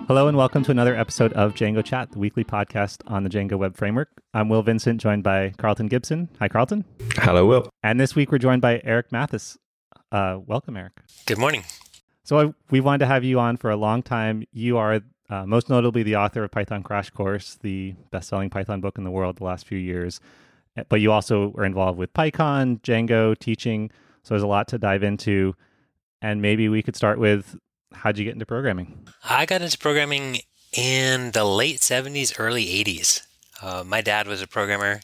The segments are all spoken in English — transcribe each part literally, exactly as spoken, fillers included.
Hello and welcome to another episode of Django Chat, the weekly podcast on the Django Web Framework. I'm Will Vincent, joined by Carlton Gibson. Hi, Carlton. Hello, Will. And this week we're joined by Eric Mathis. Uh, welcome, Eric. Good morning. So I, we wanted to have you on for a long time. You are uh, most notably the author of Python Crash Course, the best-selling Python book in the world the last few years. But you also are involved with PyCon, Django, teaching. So there's a lot to dive into. And maybe we could start with, how'd you get into programming? I got into programming in the late seventies, early eighties. Uh, my dad was a programmer,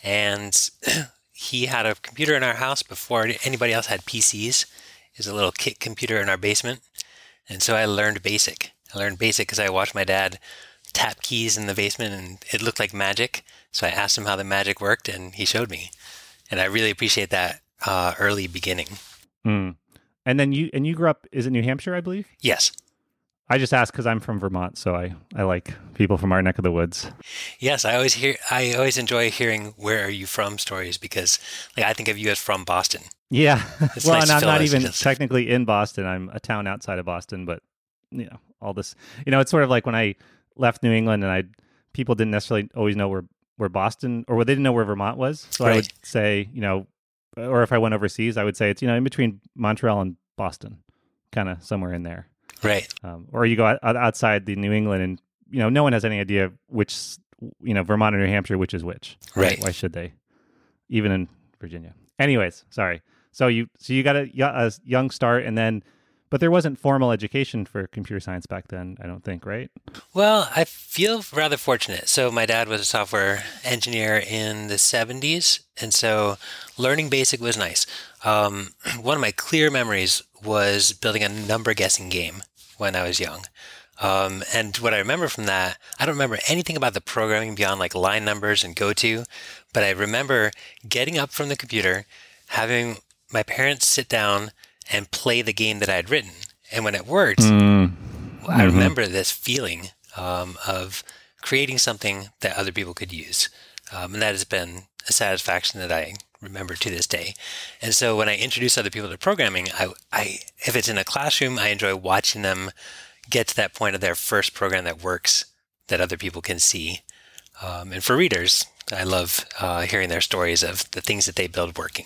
and he had a computer in our house before anybody else had P Cs. It was a little kit computer in our basement. And so I learned BASIC. I learned BASIC because I watched my dad tap keys in the basement, and it looked like magic. So I asked him how the magic worked, and he showed me. And I really appreciate that uh, early beginning. Mm. And then you and you grew up, is it New Hampshire, I believe? Yes. I just asked because I'm from Vermont, so I, I like people from our neck of the woods. Yes, I always hear. I always enjoy hearing "Where are you from?" stories because, like, I think of you as from Boston. Yeah, It's well, nice and to I'm feel not as even just- technically in Boston. I'm a town outside of Boston, but you know, all this. You know, it's sort of like when I left New England, and I people didn't necessarily always know where where Boston or they didn't know where Vermont was. So I Right. would say, you know, or if I went overseas, I would say it's you know in between Montreal and Boston, kind of somewhere in there. Right. Um, or you go out, outside the New England, and you know, no one has any idea which, you know, Vermont or New Hampshire, which is which. Right. Why should they? Even in Virginia. Anyways, sorry. So you, so you got a, a young start, and then, but there wasn't formal education for computer science back then, I don't think, right? Well, I feel rather fortunate. So my dad was a software engineer in the seventies, and so learning BASIC was nice. Um, one of my clear memories was building a number guessing game when I was young. Um, and what I remember from that, I don't remember anything about the programming beyond like line numbers and goto, but I remember getting up from the computer, having my parents sit down and play the game that I had written. And when it worked, Mm. I Mhm. remember this feeling um, of creating something that other people could use. Um, and that has been a satisfaction that I remember to this day. And so when I introduce other people to programming, I, I, if it's in a classroom, I enjoy watching them get to that point of their first program that works, that other people can see. Um, and for readers, I love uh, hearing their stories of the things that they build working.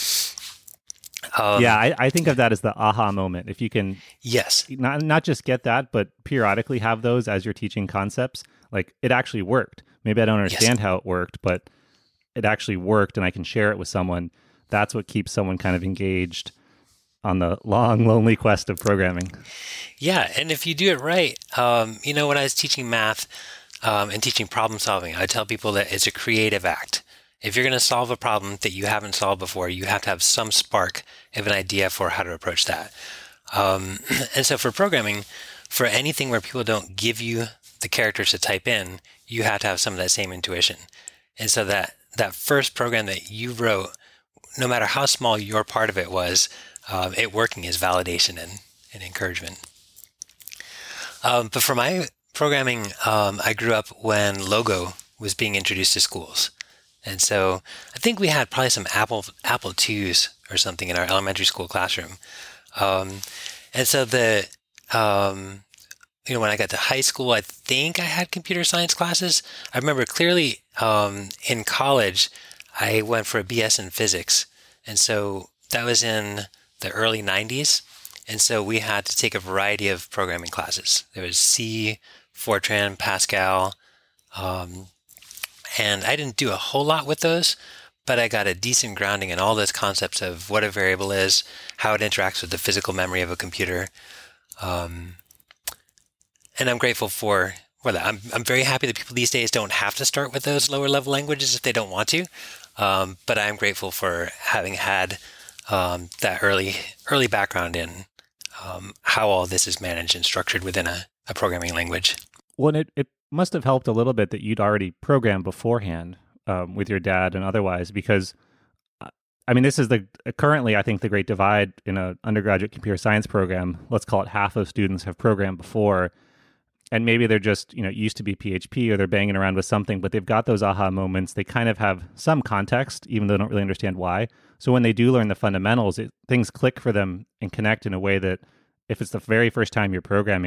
Um, yeah, I, I think of that as the aha moment. If you can Yes. not not just get that, but periodically have those as you're teaching concepts, like it actually worked. Maybe I don't understand Yes. how it worked, but it actually worked, and I can share it with someone. That's what keeps someone kind of engaged on the long, lonely quest of programming. Yeah, and if you do it right, um, you know, when I was teaching math um, and teaching problem solving, I tell people that it's a creative act. If you're going to solve a problem that you haven't solved before, you have to have some spark of an idea for how to approach that. Um, and so for programming, for anything where people don't give you the characters to type in, you have to have some of that same intuition. And so that, that first program that you wrote, no matter how small your part of it was, um, it working is validation and, and encouragement. Um, but for my programming, um, I grew up when Logo was being introduced to schools. And so I think we had probably some Apple Apple twos or something in our elementary school classroom. Um, and so the, um, you know, when I got to high school, I think I had computer science classes. I remember clearly um, in college, I went for a B S in physics. And so that was in the early nineties. And so we had to take a variety of programming classes. There was C, Fortran, Pascal, um, and I didn't do a whole lot with those, but I got a decent grounding in all those concepts of what a variable is, how it interacts with the physical memory of a computer. Um, and I'm grateful for, well, I'm, I'm very happy that people these days don't have to start with those lower level languages if they don't want to. Um, but I'm grateful for having had um, that early early background in um, how all this is managed and structured within a, a programming language. Well, and it, it must have helped a little bit that you'd already programmed beforehand um, with your dad and otherwise, because uh, I mean, this is the currently, I think, the great divide in an undergraduate computer science program. Let's call it half of students have programmed before, and maybe they're just, you know, it used to be P H P or they're banging around with something, but they've got those aha moments. They kind of have some context, even though they don't really understand why. So when they do learn the fundamentals, it, things click for them and connect in a way that if it's the very first time you're programming,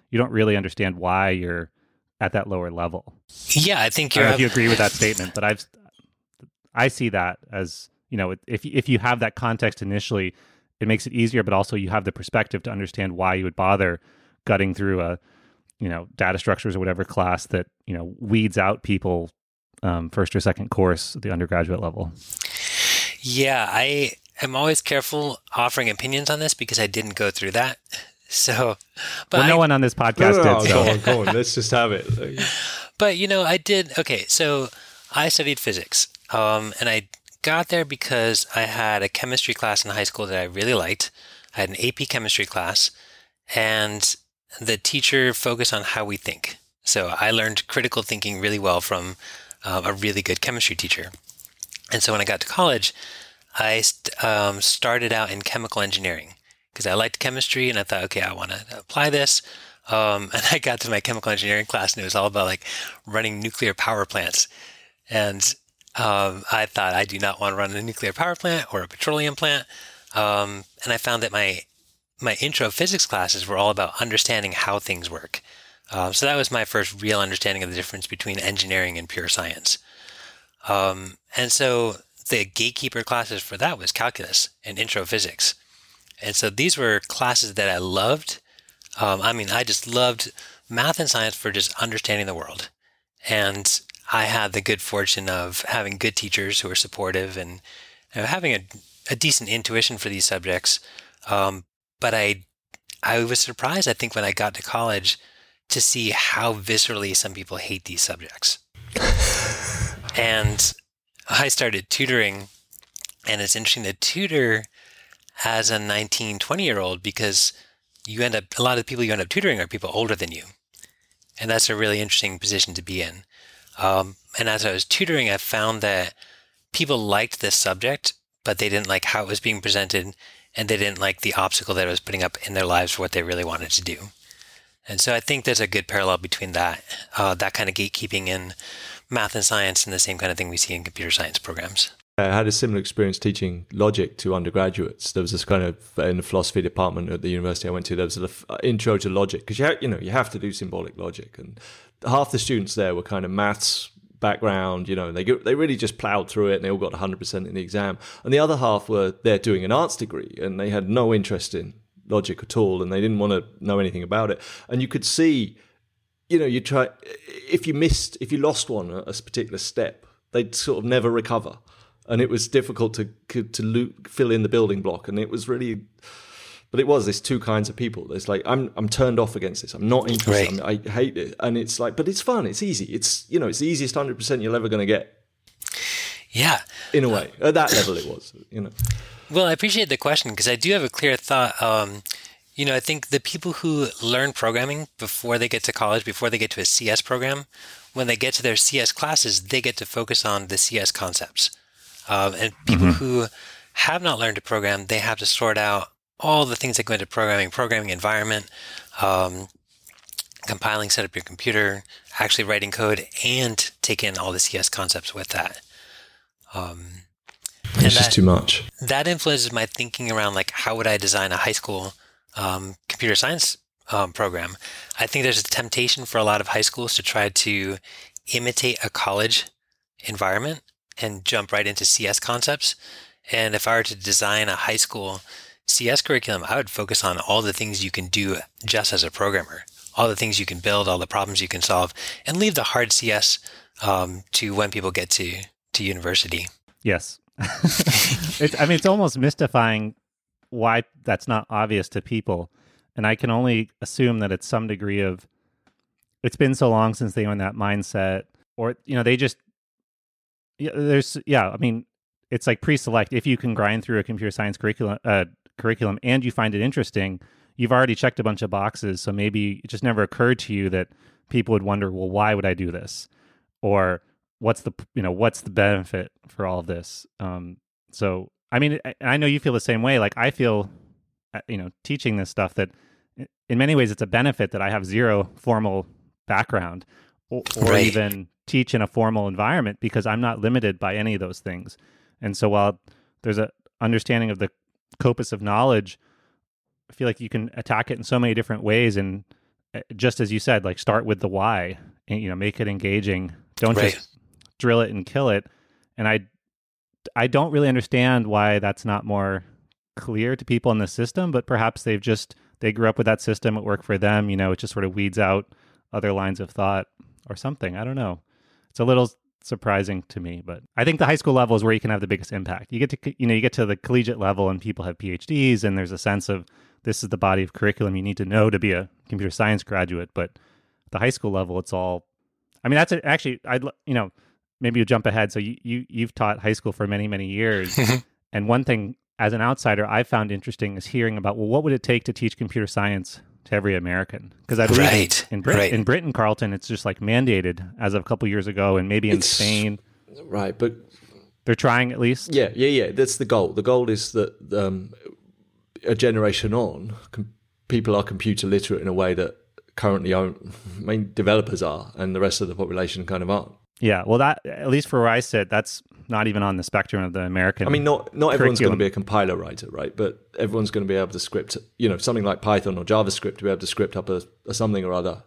you don't really understand why you're at that lower level. Yeah, I think I you're. don't know if you agree with that statement, but I've I see that as, you know, if if you have that context initially, it makes it easier, but also you have the perspective to understand why you would bother gutting through a, you know, data structures or whatever class that, you know, weeds out people um, first or second course at the undergraduate level. Yeah, I am always careful offering opinions on this because I didn't go through that. So, but well, no I, one on this podcast no, no, did. no, So. Go on, go on. Let's just have it. But, you know, I did. Okay, so I studied physics, um, and I got there because I had a chemistry class in high school that I really liked. I had an A P chemistry class, and the teacher focused on how we think. So I learned critical thinking really well from um, a really good chemistry teacher. And so when I got to college, I st- um, started out in chemical engineering because I liked chemistry and I thought, okay, I want to apply this. Um, and I got to my chemical engineering class and it was all about like running nuclear power plants. And um, I thought I do not want to run a nuclear power plant or a petroleum plant. Um, and I found that my my intro physics classes were all about understanding how things work. Um, so that was my first real understanding of the difference between engineering and pure science. Um, and so the gatekeeper classes for that was calculus and intro physics. And so these were classes that I loved. Um, I mean, I just loved math and science for just understanding the world. And I had the good fortune of having good teachers who were supportive and, and having a, a decent intuition for these subjects. Um, but I, I was surprised, I think, when I got to college to see how viscerally some people hate these subjects. And I started tutoring, and it's interesting to tutor as a nineteen, twenty-year-old because you end up, a lot of the people you end up tutoring are people older than you. And that's a really interesting position to be in. Um, and as I was tutoring, I found that people liked this subject, but they didn't like how it was being presented, and they didn't like the obstacle that it was putting up in their lives for what they really wanted to do. And so I think there's a good parallel between that, uh, that kind of gatekeeping in math and science and the same kind of thing we see in computer science programs. I had a similar experience teaching logic to undergraduates. There was this kind of, in the philosophy department at the university I went to, there was an intro to logic, because you, ha- you know, you have to do symbolic logic. And half the students there were kind of maths background, you know, they they really just plowed through it and they all got one hundred percent in the exam. And the other half were there doing an arts degree and they had no interest in logic at all and they didn't want to know anything about it. And you could see, you know, you try, if you missed, if you lost one at a particular step, they'd sort of never recover. And it was difficult to to lo- fill in the building block. And it was really, but it was this two kinds of people. It's like, I'm I'm turned off against this. I'm not interested. Right. I'm, I hate it. And it's like, but it's fun. It's easy. It's, you know, it's the easiest one hundred percent you're ever going to get. Yeah. In a way. At that level it was, you know. Well, I appreciate the question because I do have a clear thought. Um, you know, I think the people who learn programming before they get to college, before they get to a C S program, when they get to their C S classes, they get to focus on the C S concepts. Um, and people mm-hmm. who have not learned to program, they have to sort out all the things that go into programming, programming environment, um, compiling, set up your computer, actually writing code, and take in all the C S concepts with that. Um, it's just that, too much. That influences my thinking around, like, how would I design a high school um, computer science um, program? I think there's a temptation for a lot of high schools to try to imitate a college environment and jump right into C S concepts. And if I were to design a high school C S curriculum, I would focus on all the things you can do just as a programmer, all the things you can build, all the problems you can solve, and leave the hard C S um, to when people get to, to university. Yes. it's, I mean, it's almost mystifying why that's not obvious to people. And I can only assume that it's some degree of, it's been so long since they own that mindset, or, you know, they just, yeah, there's, yeah, I mean, it's like pre-select. If you can grind through a computer science curriculum, uh, curriculum and you find it interesting, you've already checked a bunch of boxes. So maybe it just never occurred to you that people would wonder, well, why would I do this? Or what's the, you know, what's the benefit for all of this? Um, so, I mean, I, I know you feel the same way. Like I feel, you know, teaching this stuff that in many ways it's a benefit that I have zero formal background or, or right. even teach in a formal environment because I'm not limited by any of those things. And so while there's a understanding of the corpus of knowledge, I feel like you can attack it in so many different ways. And just as you said, like start with the why, and, you know, make it engaging. Don't Right. just drill it and kill it. And I, I don't really understand why that's not more clear to people in the system, but perhaps they've just, they grew up with that system. It worked for them. You know, it just sort of weeds out other lines of thought or something. I don't know. It's a little surprising to me, but I think the high school level is where you can have the biggest impact. You get to, you know, you get to the collegiate level and people have P H Ds and there's a sense of this is the body of curriculum you need to know to be a computer science graduate. But the high school level, it's all, I mean, that's a, actually, I'd, you know, maybe you jump ahead. So you, you, you've taught high school for many, many years. And one thing as an outsider I found interesting is hearing about, well, what would it take to teach computer science to every American? Because I believe Right. in, in, Brit- Right. in Britain, Carlton, it's just like mandated as of a couple years ago, and maybe in It's- Spain, Right, but they're trying at least. yeah, yeah, yeah. That's the goal. The goal is that um, a generation on, com- people are computer literate in a way that currently aren't. I mean, developers are, and the rest of the population kind of aren't. Yeah, well, that at least for where I sit, that's not even on the spectrum of the American. I mean, not not everyone's going to curriculum. be a compiler writer, right? But everyone's going to be able to script, you know, something like Python or JavaScript to be able to script up a, a something or other.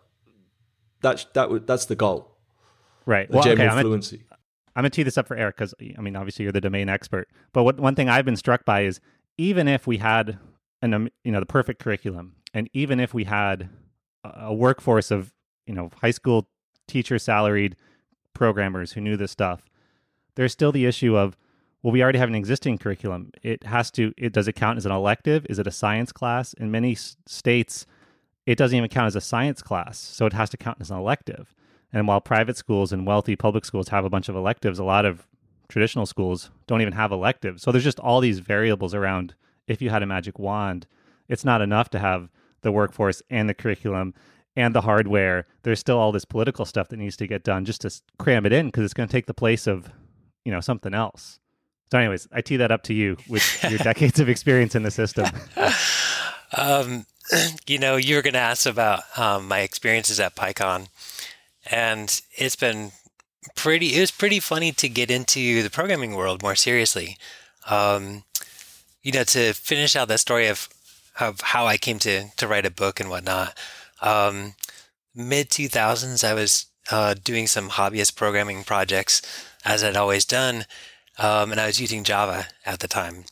That's that. would- That's the goal. Right. The Well, okay, general I'm gonna, fluency. I'm gonna tee this up for Eric because I mean, obviously you're the domain expert. But what one thing I've been struck by is even if we had an um, you know the perfect curriculum, and even if we had a a workforce of you know high school teacher salaried programmers who knew this stuff, there's still the issue of, well, we already have an existing curriculum. It has to, it does it count as an elective? Is it a science class? In many s- states, it doesn't even count as a science class. So it has to count as an elective. And while private schools and wealthy public schools have a bunch of electives, a lot of traditional schools don't even have electives. So there's just all these variables around. If you had a magic wand, it's not enough to have the workforce and the curriculum and the hardware. There's still all this political stuff that needs to get done just to s- cram it in, because it's going to take the place of, you know, something else. So anyways, I tee that up to you with your decades of experience in the system. Um, you know, you were going to ask about um, my experiences at PyCon, and it's been pretty, it was pretty funny to get into the programming world more seriously. Um, you know, to finish out that story of, of how I came to, to write a book and whatnot. Um, mid two thousands, I was uh, doing some hobbyist programming projects, as I'd always done, um, and I was using Java at the time.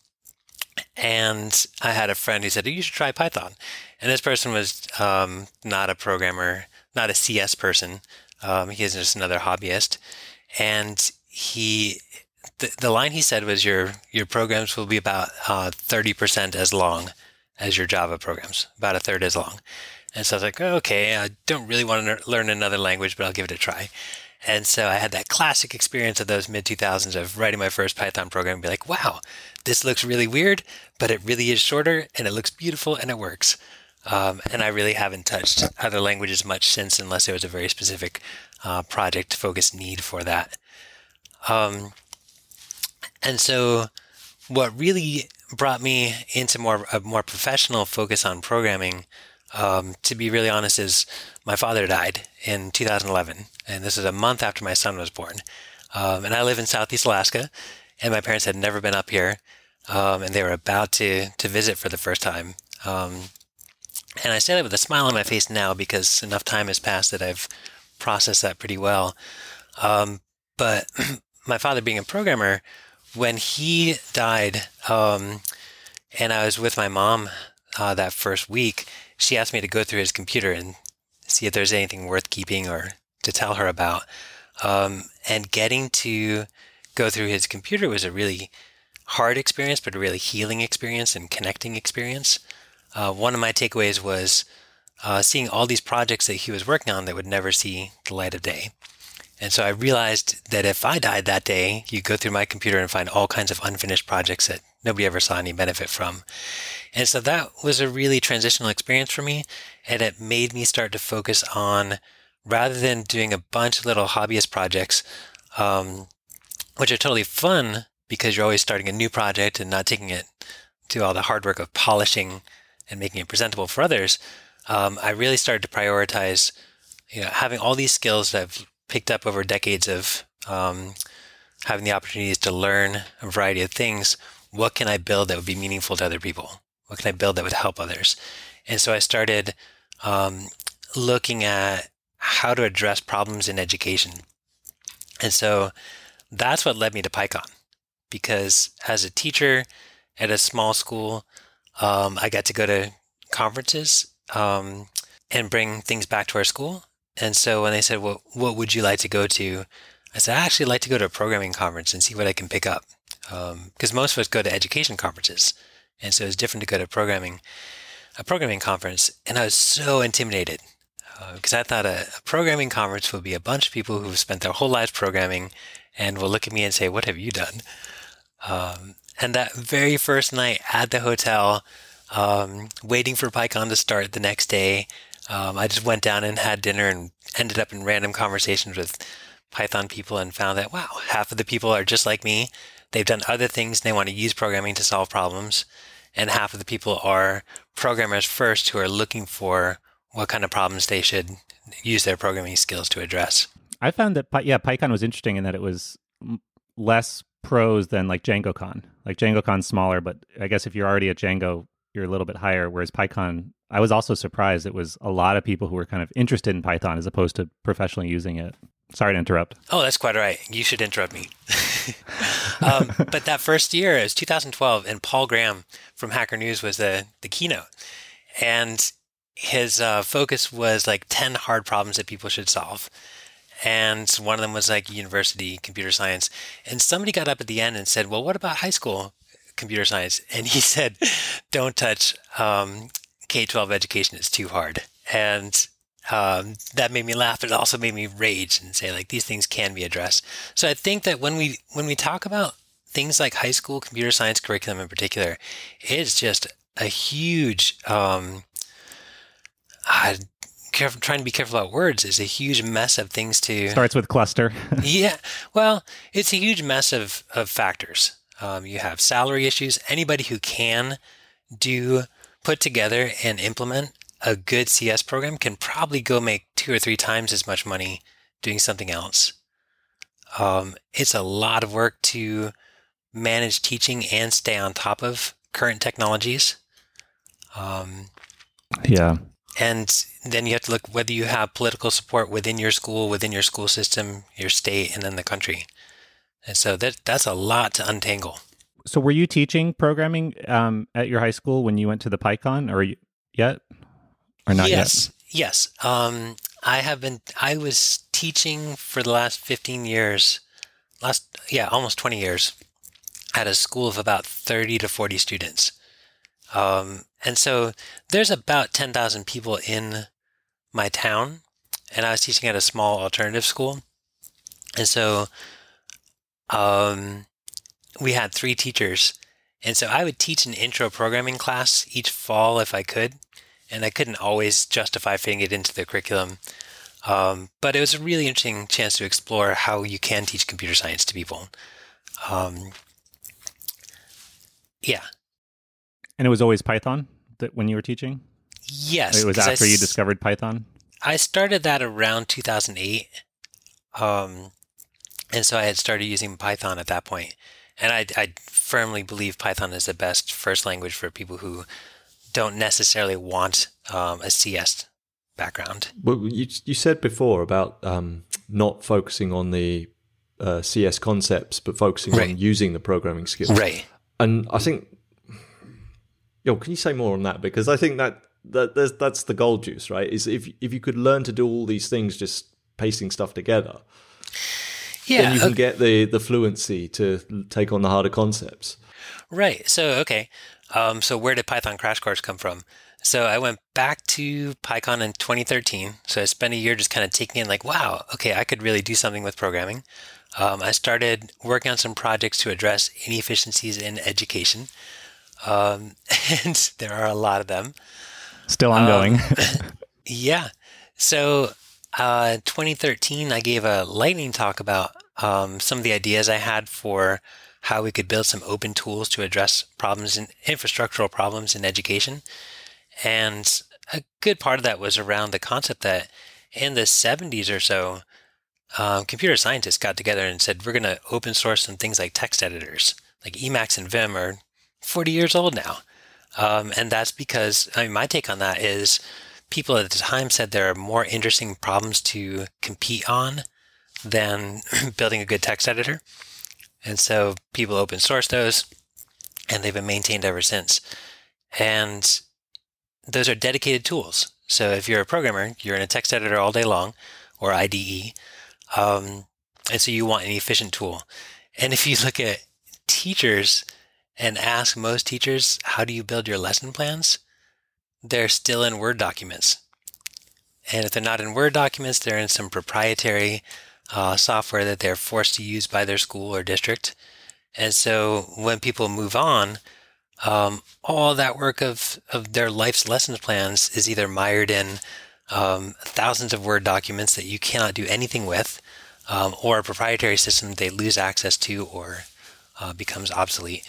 And I had a friend who said, "You should try Python." And this person was um, not a programmer, not a C S person. Um, he is just another hobbyist. And he, the, the line he said was, "Your your programs will be about uh, thirty percent as long as your Java programs, about a third as long." And so I was like, oh, okay, I don't really want to learn another language, but I'll give it a try. And so I had that classic experience of those mid two thousands of writing my first Python program and be like, wow, this looks really weird, but it really is shorter and it looks beautiful and it works. Um, and I really haven't touched other languages much since, unless there was a very specific uh, project focused need for that. Um, and so what really brought me into more a more professional focus on programming, Um, to be really honest, is my father died in two thousand eleven, and this is a month after my son was born. Um, and I live in Southeast Alaska, and my parents had never been up here, um, and they were about to to visit for the first time. Um, and I say that with a smile on my face now because enough time has passed that I've processed that pretty well. Um, but my father being a programmer, when he died, um, and I was with my mom uh, that first week, she asked me to go through his computer and see if there's anything worth keeping or to tell her about. Um, and getting to go through his computer was a really hard experience, but a really healing experience and connecting experience. Uh, one of my takeaways was uh, seeing all these projects that he was working on that would never see the light of day. And so I realized that if I died that day, you go through my computer and find all kinds of unfinished projects that nobody ever saw any benefit from. And so that was a really transitional experience for me. And it made me start to focus on, rather than doing a bunch of little hobbyist projects, um, which are totally fun because you're always starting a new project and not taking it to all the hard work of polishing and making it presentable for others. Um, I really started to prioritize, you know, having all these skills that I've picked up over decades of um, having the opportunities to learn a variety of things. What can I build that would be meaningful to other people? What can I build that would help others? And so I started um, looking at how to address problems in education. And so that's what led me to PyCon, because as a teacher at a small school, um, I got to go to conferences um, and bring things back to our school. And so when they said, well, what would you like to go to? I said, I actually like to go to a programming conference and see what I can pick up. Because um, most of us go to education conferences. And so it's different to go to programming, a programming conference. And I was so intimidated because uh, I thought a, a programming conference would be a bunch of people who've spent their whole lives programming and will look at me and say, what have you done? Um, and that very first night at the hotel, um, waiting for PyCon to start the next day, um, I just went down and had dinner and ended up in random conversations with Python people and found that, wow, half of the people are just like me. They've done other things and they want to use programming to solve problems. And half of the people are programmers first who are looking for what kind of problems they should use their programming skills to address. I found that, yeah, PyCon was interesting in that it was less pros than like DjangoCon. Like DjangoCon's smaller, but I guess if you're already at Django, you're a little bit higher. Whereas PyCon, I was also surprised it was a lot of people who were kind of interested in Python as opposed to professionally using it. Sorry to interrupt. Oh, that's quite all right. You should interrupt me. um, but that first year, it was two thousand twelve, and Paul Graham from Hacker News was the, the keynote. And his uh, focus was like ten hard problems that people should solve. And one of them was like university computer science. And somebody got up at the end and said, well, what about high school computer science? And he said, don't touch um, K twelve education. It's too hard. And um, that made me laugh. But it also made me rage and say, like, these things can be addressed. So I think that when we when we talk about things like high school computer science curriculum in particular, it's just a huge, um, uh, careful, trying to be careful about words, is a huge mess of things to... Starts with cluster. Yeah. Well, it's a huge mess of, of factors. Um, you have salary issues. Anybody who can do, put together and implement a good C S program can probably go make two or three times as much money doing something else. Um, it's a lot of work to manage teaching and stay on top of current technologies. Um, yeah. And then you have to look whether you have political support within your school, within your school system, your state, and then the country. And so that that's a lot to untangle. So were you teaching programming um, at your high school when you went to the PyCon, or you, yet? Or not yes, yet? Yes. Um, I have been, I was teaching for the last fifteen years, last, yeah, almost twenty years at a school of about thirty to forty students. Um, and so there's about ten thousand people in my town, and I was teaching at a small alternative school. And so, um, we had three teachers. And so I would teach an intro programming class each fall if I could. And I couldn't always justify fitting it into the curriculum. Um, but it was a really interesting chance to explore how you can teach computer science to people. Um, yeah. And it was always Python that when you were teaching? Yes. It was after I, you discovered Python? I started that around two thousand eight. Um, and so I had started using Python at that point. And I, I firmly believe Python is the best first language for people who don't necessarily want um, a C S background. Well, you you said before about um, not focusing on the uh, C S concepts, but focusing right. on using the programming skills. Right. And I think, yo, can you say more on that? Because I think that, that there's, that's the gold juice, right? Is if if you could learn to do all these things, just pasting stuff together, yeah, then you can okay. get the the fluency to take on the harder concepts. Right. So okay. Um, so where did Python Crash Course come from? So I went back to PyCon in twenty thirteen. So I spent a year just kind of taking in like, wow, okay, I could really do something with programming. Um, I started working on some projects to address inefficiencies in education. Um, and there are a lot of them. Still ongoing. Um, yeah. So uh, twenty thirteen, I gave a lightning talk about um, some of the ideas I had for how we could build some open tools to address problems in infrastructural problems in education. And a good part of that was around the concept that in the seventies or so, um, computer scientists got together and said, we're going to open source some things like text editors, like Emacs and Vim are forty years old now. Um, and that's because, I mean, my take on that is people at the time said there are more interesting problems to compete on than building a good text editor. And so people open sourced those, and they've been maintained ever since. And those are dedicated tools. So if you're a programmer, you're in a text editor all day long, or I D E. Um, and so you want an efficient tool. And if you look at teachers and ask most teachers, how do you build your lesson plans? They're still in Word documents. And if they're not in Word documents, they're in some proprietary uh, software that they're forced to use by their school or district. And so when people move on, um, all that work of, of their life's lesson plans is either mired in um, thousands of Word documents that you cannot do anything with, um, or a proprietary system they lose access to or uh, becomes obsolete.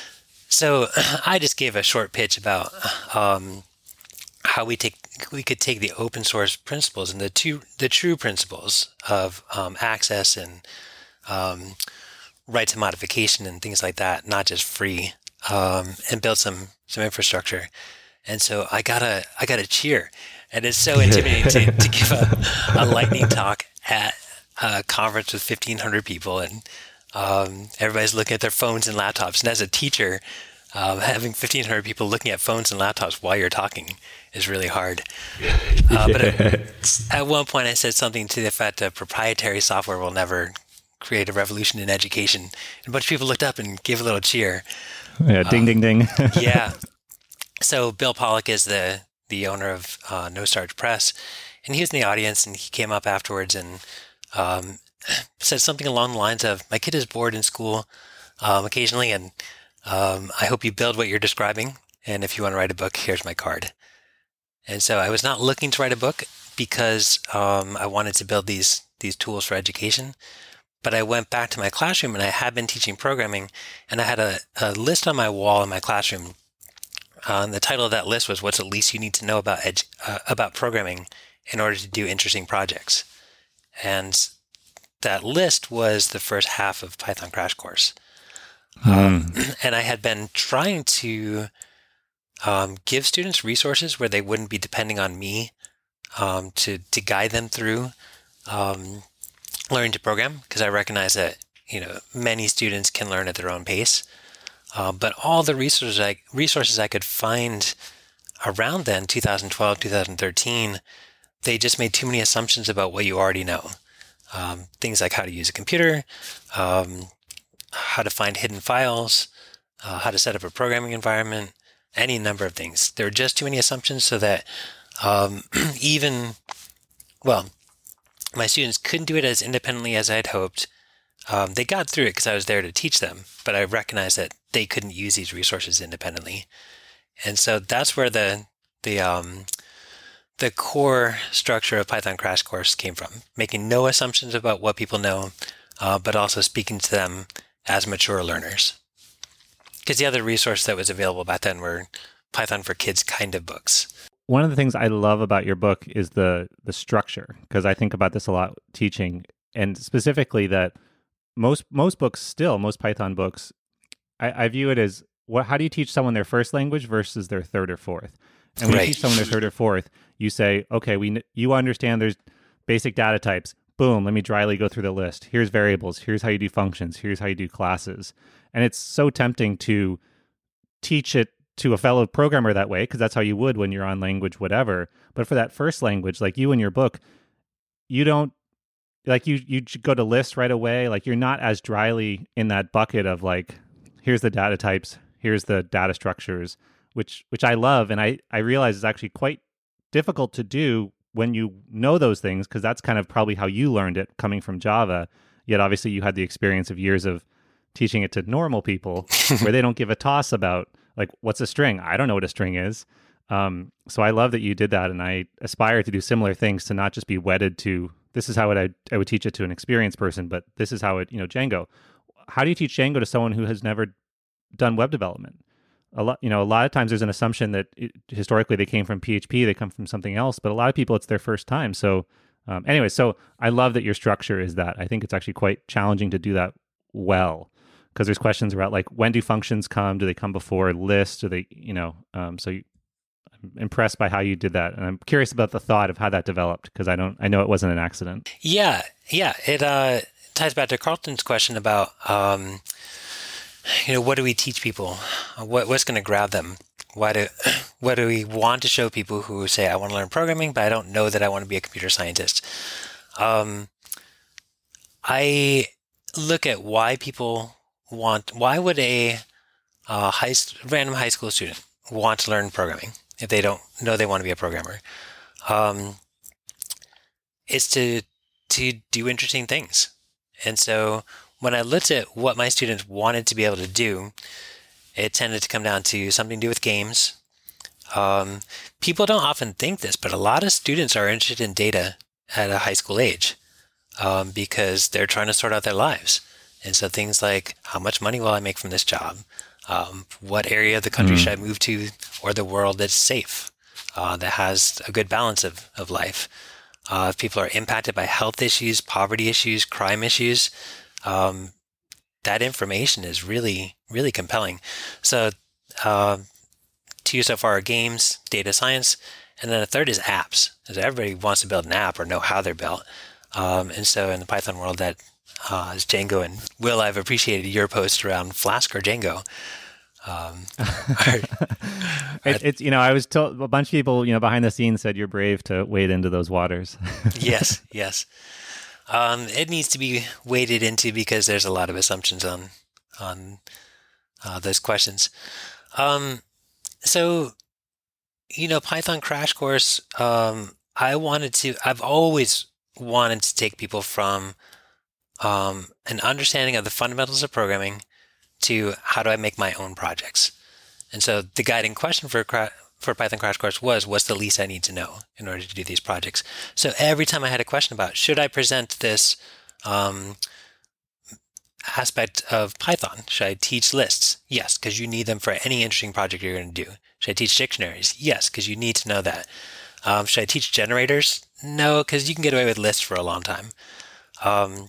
So I just gave a short pitch about um, how we take we could take the open source principles and the two the true principles of um, access and um, right to modification and things like that, not just free, um, and build some some infrastructure. And so I got a I got a cheer, and it's so intimidating to, to give a, a lightning talk at a conference with fifteen hundred people, and um, everybody's looking at their phones and laptops. And as a teacher, um, having fifteen hundred people looking at phones and laptops while you're talking is really hard. Uh, but at, at one point I said something to the effect that proprietary software will never create a revolution in education. And a bunch of people looked up and gave a little cheer. Yeah, ding, um, ding, ding. Yeah. So Bill Pollock is the, the owner of uh, No Starch Press, and he was in the audience, and he came up afterwards and um, said something along the lines of, my kid is bored in school um, occasionally, and um, I hope you build what you're describing, and if you want to write a book, here's my card. And so I was not looking to write a book because um, I wanted to build these these tools for education. But I went back to my classroom, and I had been teaching programming, and I had a, a list on my wall in my classroom. Uh, and the title of that list was, "What's the least you need to know about edu- uh, about programming in order to do interesting projects?" And that list was the first half of Python Crash Course. Mm. Um, and I had been trying to um, give students resources where they wouldn't be depending on me um, to to guide them through um, learning to program, because I recognize that, you know, many students can learn at their own pace. Uh, but all the resources I, resources I could find around then, two thousand twelve, two thousand thirteen, they just made too many assumptions about what you already know. Um, things like how to use a computer, um, how to find hidden files, uh, how to set up a programming environment, any number of things. There were just too many assumptions so that um, even, well, my students couldn't do it as independently as I'd hoped. Um, they got through it because I was there to teach them, but I recognized that they couldn't use these resources independently. And so that's where the the um, the core structure of Python Crash Course came from, making no assumptions about what people know, uh, but also speaking to them as mature learners. Because the other resource that was available back then were Python for Kids kind of books. One of the things I love about your book is the the structure, because I think about this a lot teaching, and specifically that most most books still, most Python books, I, I view it as, what, how do you teach someone their first language versus their third or fourth? And when right. you teach someone their third or fourth, you say, okay, we you understand there's basic data types. Boom, let me dryly go through the list. Here's variables. Here's how you do functions. Here's how you do classes. And it's so tempting to teach it to a fellow programmer that way, because that's how you would when you're on language whatever. But for that first language, like you in your book, you don't, like you you go to list right away. Like you're not as dryly in that bucket of like, here's the data types, here's the data structures, which which I love. And I, I realize is actually quite difficult to do when you know those things, because that's kind of probably how you learned it coming from Java. Yet obviously you had the experience of years of teaching it to normal people where they don't give a toss about, like, what's a string? I don't know what a string is. Um, so I love that you did that, and I aspire to do similar things, to not just be wedded to, this is how it, I, I would teach it to an experienced person, but this is how it, you know, Django. How do you teach Django to someone who has never done web development? A lot, you know, a lot of times there's an assumption that it, historically they came from P H P, they come from something else, but a lot of people it's their first time. So um, anyway, so I love that your structure is that. I think it's actually quite challenging to do that well, because there's questions about, like, when do functions come? Do they come before lists? Do they, you know, um, so you, I'm impressed by how you did that, and I'm curious about the thought of how that developed because I don't, I know it wasn't an accident. Yeah, yeah. It uh, ties back to Carlton's question about, um, you know, what do we teach people? What what's going to grab them? Why do what do we want to show people who say, I want to learn programming, but I don't know that I want to be a computer scientist? Um, I look at why people want. Why would a uh, high random high school student want to learn programming if they don't know they want to be a programmer? Um, it's to to do interesting things. And so when I looked at what my students wanted to be able to do, it tended to come down to something to do with games. Um, people don't often think this, but a lot of students are interested in data at a high school age um, because they're trying to sort out their lives. And so things like, how much money will I make from this job? Um, what area of the country mm. should I move to, or the world that's safe, uh, that has a good balance of, of life? Uh, if people are impacted by health issues, poverty issues, crime issues, um, that information is really, really compelling. So uh, two so far are games, data science, and then a third is apps. Because everybody wants to build an app or know how they're built. Um, and so in the Python world, that uh, is Django. And Will, I've appreciated your post around Flask or Django. Um, are, it, it's, you know, I was told a bunch of people, you know, behind the scenes said you're brave to wade into those waters. yes, yes. Um, it needs to be waded into because there's a lot of assumptions on on uh, those questions. Um, so, you know, Python Crash Course, um, I wanted to, I've always wanted to take people from um, an understanding of the fundamentals of programming to how do I make my own projects. And so the guiding question for for Python Crash Course was, what's the least I need to know in order to do these projects? So every time I had a question about, should I present this um, aspect of Python? Should I teach lists? Yes, because you need them for any interesting project you're going to do. Should I teach dictionaries? Yes, because you need to know that. Um, should I teach generators? No, because you can get away with lists for a long time. Um,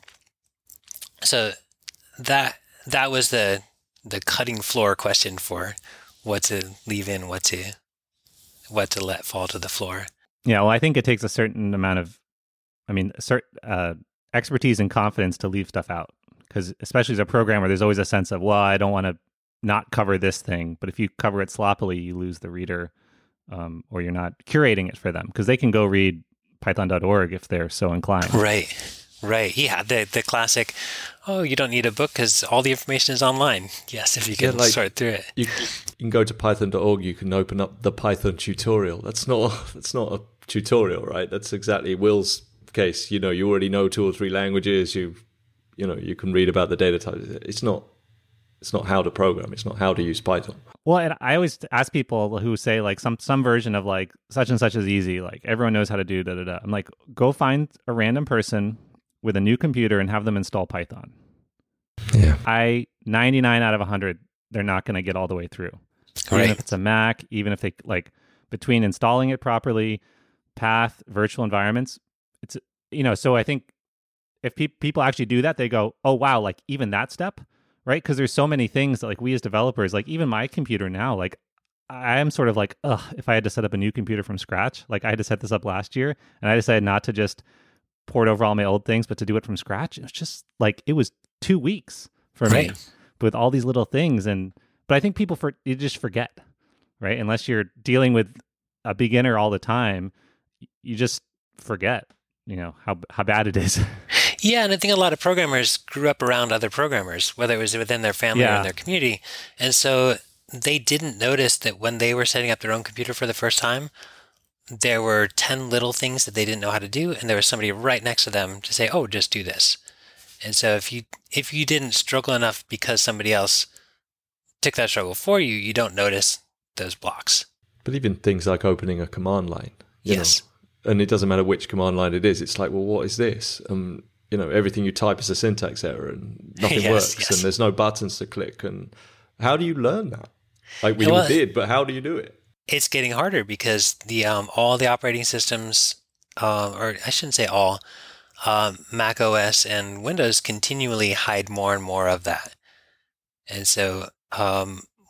so that that was the the cutting floor question for what to leave in, what to what to let fall to the floor. Yeah, well, I think it takes a certain amount of, I mean, cert, uh, expertise and confidence to leave stuff out. Because especially as a programmer, there's always a sense of, well, I don't want to not cover this thing. But if you cover it sloppily, you lose the reader, um, or you're not curating it for them. Because they can go read python dot org if they're so inclined. Right, right. Yeah, the the classic, oh, you don't need a book because all the information is online. Yes, if you can yeah, like, sort through it. You, you can go to python dot org, you can open up the Python tutorial. That's not that's not a tutorial, right? That's exactly Will's case. You know, you already know two or three languages. You you know, you can read about the data types. It's not it's not how to program. It's not how to use Python. Well, and I always ask people who say like some some version of like such and such is easy. Like everyone knows how to do da da da. I'm like, go find a random person with a new computer and have them install Python. Yeah. I ninety-nine out of one hundred, they're not going to get all the way through. Right. Even if it's a Mac, even if they like between installing it properly, path, virtual environments, it's, you know, so I think if pe- people actually do that, they go, oh, wow, like even that step, right? Because there's so many things that like we as developers, like even my computer now, like I am sort of like, ugh, if I had to set up a new computer from scratch, like I had to set this up last year and I decided not to just port over all my old things, but to do it from scratch. It was just like, it was two weeks for right. me with all these little things. And, but I think people, for you just forget, right? Unless you're dealing with a beginner all the time, you just forget, you know, how how bad it is. Yeah, and I think a lot of programmers grew up around other programmers, whether it was within their family yeah. or in their community. And so they didn't notice that when they were setting up their own computer for the first time, there were ten little things that they didn't know how to do, and there was somebody right next to them to say, oh, just do this. And so if you if you didn't struggle enough because somebody else took that struggle for you, you don't notice those blocks. But even things like opening a command line, you yes. know, and it doesn't matter which command line it is. It's like, well, what is this? Um, you know, everything you type is a syntax error and nothing yes, works yes. and there's no buttons to click. And how do you learn that? Like we well, did, but how do you do it? It's getting harder because the um, all the operating systems, uh, or I shouldn't say all, um, Mac O S and Windows continually hide more and more of that. And so um,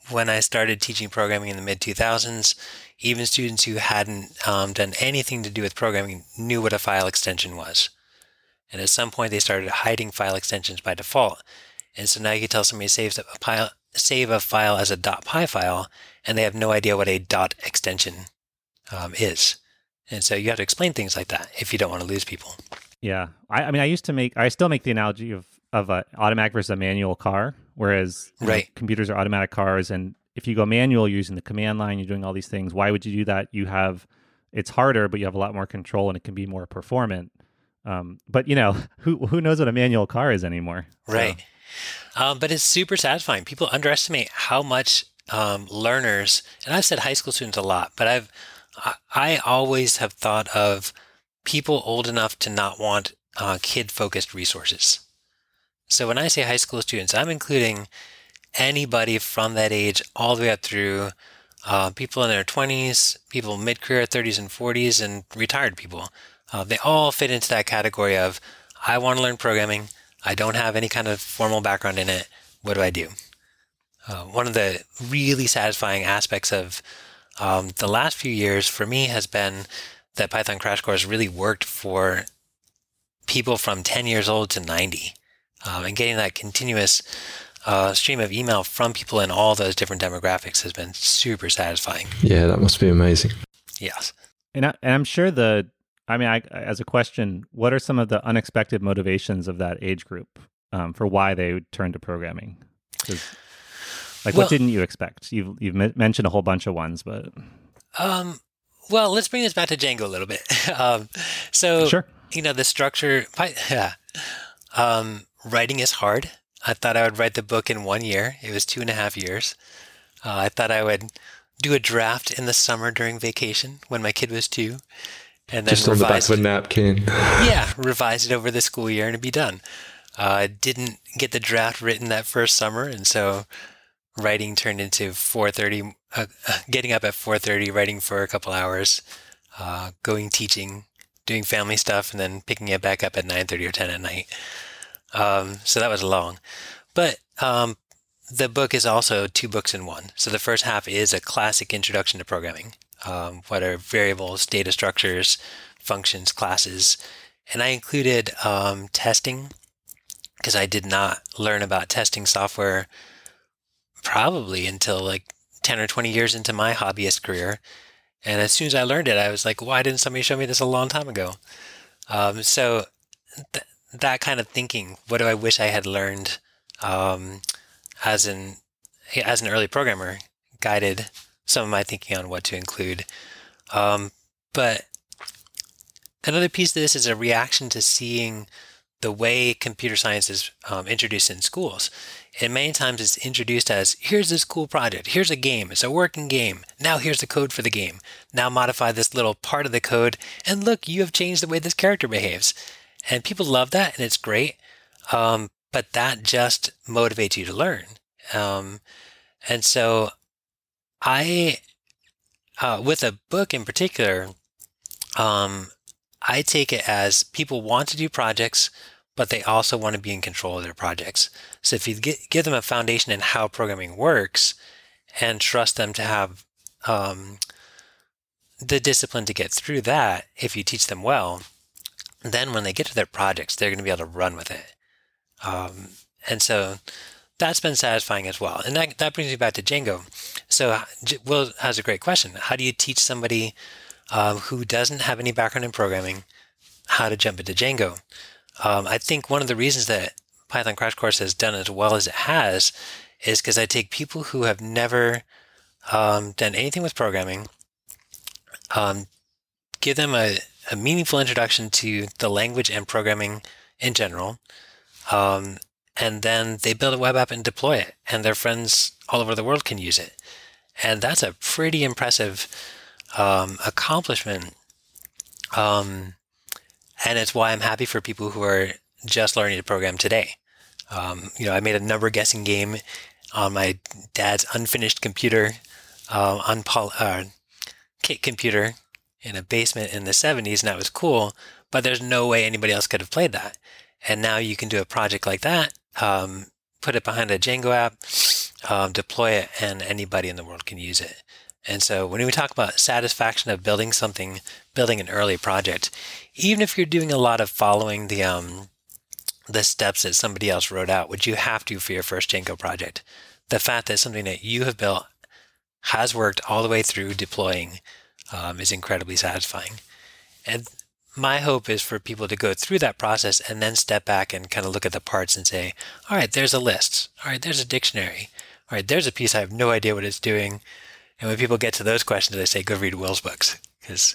when I started teaching programming in the mid two thousands, even students who hadn't um, done anything to do with programming knew what a file extension was. And at some point, they started hiding file extensions by default. And so now you can tell somebody to save a, file, save a file as a .py file, and they have no idea what a dot extension um, is. And so you have to explain things like that if you don't want to lose people. Yeah. I, I mean, I used to make, I still make the analogy of, of an automatic versus a manual car, whereas you know, right. computers are automatic cars. And if you go manual, you're using the command line, you're doing all these things. Why would you do that? You have, it's harder, but you have a lot more control and it can be more performant. Um, but, you know, who who knows what a manual car is anymore? Right. So. Um, but it's super satisfying. People underestimate how much um, learners, and I've said high school students a lot, but I've I always have thought of people old enough to not want uh, kid-focused resources. So when I say high school students, I'm including anybody from that age all the way up through uh, people in their twenties, people mid-career, thirties and forties, and retired people. Uh, they all fit into that category of, I want to learn programming. I don't have any kind of formal background in it. What do I do? Uh, one of the really satisfying aspects of um, the last few years for me has been that Python Crash Course really worked for people from ten years old to ninety. Um, and getting that continuous uh, stream of email from people in all those different demographics has been super satisfying. Yeah, that must be amazing. Yes. And, I, and I'm sure the, I mean, I, as a question, what are some of the unexpected motivations of that age group um, for why they would turn to programming? Like, well, what didn't you expect? You've you've m- mentioned a whole bunch of ones, but um, well, let's bring this back to Django a little bit. um, so, sure. you know, the structure, yeah, um, writing is hard. I thought I would write the book in one year. It was two and a half years. Uh, I thought I would do a draft in the summer during vacation when my kid was two. And then just on the back of a napkin. Yeah, revise it over the school year and it'd be done. I uh, didn't get the draft written that first summer, and so writing turned into four thirty, uh, getting up at four thirty, writing for a couple hours, uh, going teaching, doing family stuff, and then picking it back up at nine thirty or ten at night. Um, so that was long. But um, the book is also two books in one. So the first half is a classic introduction to programming. Um, what are variables, data structures, functions, classes. And I included um, testing, because I did not learn about testing software probably until like ten or twenty years into my hobbyist career. And as soon as I learned it, I was like, why didn't somebody show me this a long time ago? Um, so th- that kind of thinking, what do I wish I had learned um, as an as an early programmer, guided some of my thinking on what to include. Um, but another piece of this is a reaction to seeing the way computer science is um, introduced in schools. And many times it's introduced as, here's this cool project, here's a game, it's a working game, now here's the code for the game. Now modify this little part of the code, and look, you have changed the way this character behaves. And people love that, and it's great, um, but that just motivates you to learn. Um, and so I, uh, with a book in particular, um, I take it as people want to do projects, but they also want to be in control of their projects. So if you get, give them a foundation in how programming works and trust them to have um, the discipline to get through that, if you teach them well, then when they get to their projects, they're going to be able to run with it. Um, and so that's been satisfying as well. And that, that brings me back to Django. So Will has a great question. How do you teach somebody um, who doesn't have any background in programming how to jump into Django? Um, I think one of the reasons that Python Crash Course has done as well as it has is because I take people who have never um, done anything with programming, um, give them a, a meaningful introduction to the language and programming in general, um, and then they build a web app and deploy it, and their friends all over the world can use it. And that's a pretty impressive um, accomplishment. Um, and it's why I'm happy for people who are just learning to program today. Um, you know, I made a number guessing game on my dad's unfinished computer, uh, unpol- uh, kit computer in a basement in the seventies, and that was cool, but there's no way anybody else could have played that. And now you can do a project like that, um, put it behind a Django app, um, deploy it, and anybody in the world can use it. And so when we talk about satisfaction of building something, building an early project, even if you're doing a lot of following the um, the steps that somebody else wrote out, which you have to for your first Django project, the fact that something that you have built has worked all the way through deploying um, is incredibly satisfying. And my hope is for people to go through that process and then step back and kind of look at the parts and say, all right, there's a list. All right, there's a dictionary. All right, there's a piece I have no idea what it's doing. And when people get to those questions, I say, go read Will's books. Because,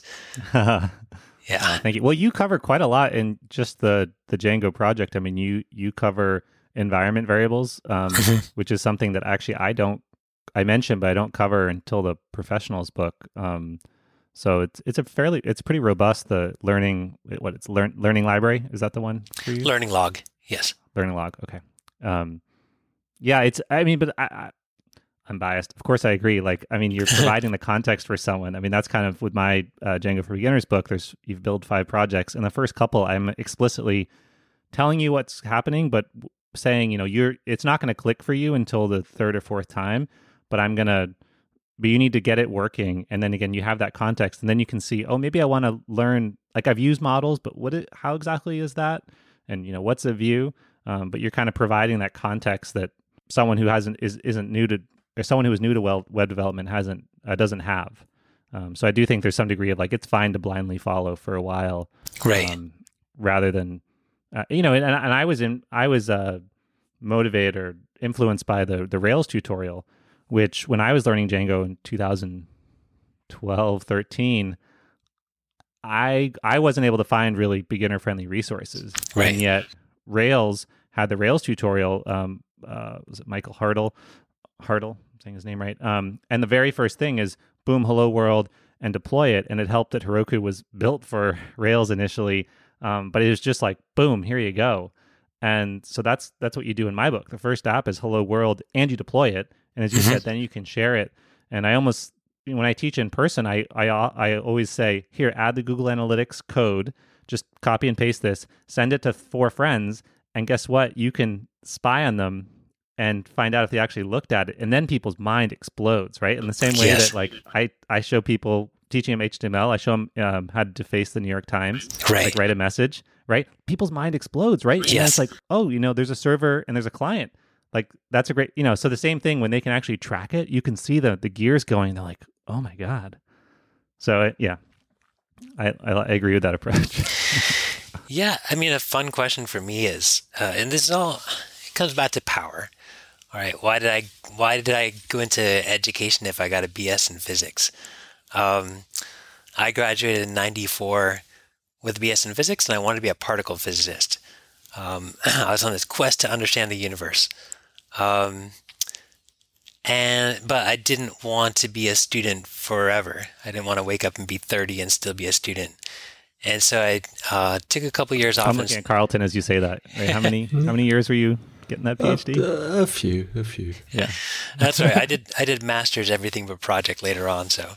yeah. Thank you. Well, you cover quite a lot in just the, the Django project. I mean, you you cover environment variables, um, which is something that actually I don't, I mentioned, but I don't cover until the professionals book. Um, so it's it's a fairly, it's pretty robust, the learning, what it's learn, learning library. Is that the one for you? Learning log. Yes. Learning log. Okay. Um, yeah, it's, I mean, but I, I I'm biased. Of course, I agree. Like, I mean, you're providing the context for someone. I mean, that's kind of with my uh, Django for Beginners book. There's you've built five projects, and the first couple, I'm explicitly telling you what's happening, but saying, you know, you're it's not going to click for you until the third or fourth time. But I'm gonna, but you need to get it working, and then again, you have that context, and then you can see, oh, maybe I want to learn. Like, I've used models, but what? It, how exactly is that? And you know, what's a view? Um, but you're kind of providing that context that someone who hasn't is isn't new to or someone who is new to web development hasn't uh, doesn't have. Um, so I do think there's some degree of like it's fine to blindly follow for a while, right? Um, rather than uh, you know, and, and I was in I was uh, motivated or influenced by the the Rails tutorial, which when I was learning Django in two thousand twelve, thirteen, I I wasn't able to find really beginner friendly resources, right? And yet Rails had the Rails tutorial. Um, uh, was it Michael Hartle? Hartle, I'm saying his name right. Um, and the very first thing is boom, hello world, and deploy it. And it helped that Heroku was built for Rails initially, um, but it was just like boom, here you go. And so that's that's what you do in my book. The first app is hello world, and you deploy it. And as you mm-hmm. said, then you can share it. And I almost when I teach in person, I I I always say, here, add the Google Analytics code. Just copy and paste this, send it to four friends, and guess what? You can spy on them and find out if they actually looked at it. And then people's mind explodes, right? In the same way yes. that like I, I show people, teaching them H T M L, I show them um, how to deface the New York Times, right. like write a message, right? People's mind explodes, right? And yes. it's like, oh, you know, there's a server and there's a client. Like that's a great, you know, so the same thing when they can actually track it, you can see the the gears going. They're like, oh my God. So uh, yeah, I, I, I agree with that approach. Yeah. I mean, a fun question for me is, uh, and this is all, it comes back to power. All right. Why did I why did I go into education if I got a B S in physics? Um, I graduated in ninety-four with a B S in physics, and I wanted to be a particle physicist. Um, I was on this quest to understand the universe, um, and but I didn't want to be a student forever. I didn't want to wake up and be thirty and still be a student. And so I uh, took a couple years off. I'm looking at Carlton as you say that. Right? How many how many years were you getting that PhD? Uh, a few, a few. Yeah, that's right. I did. I did masters everything but project later on. So,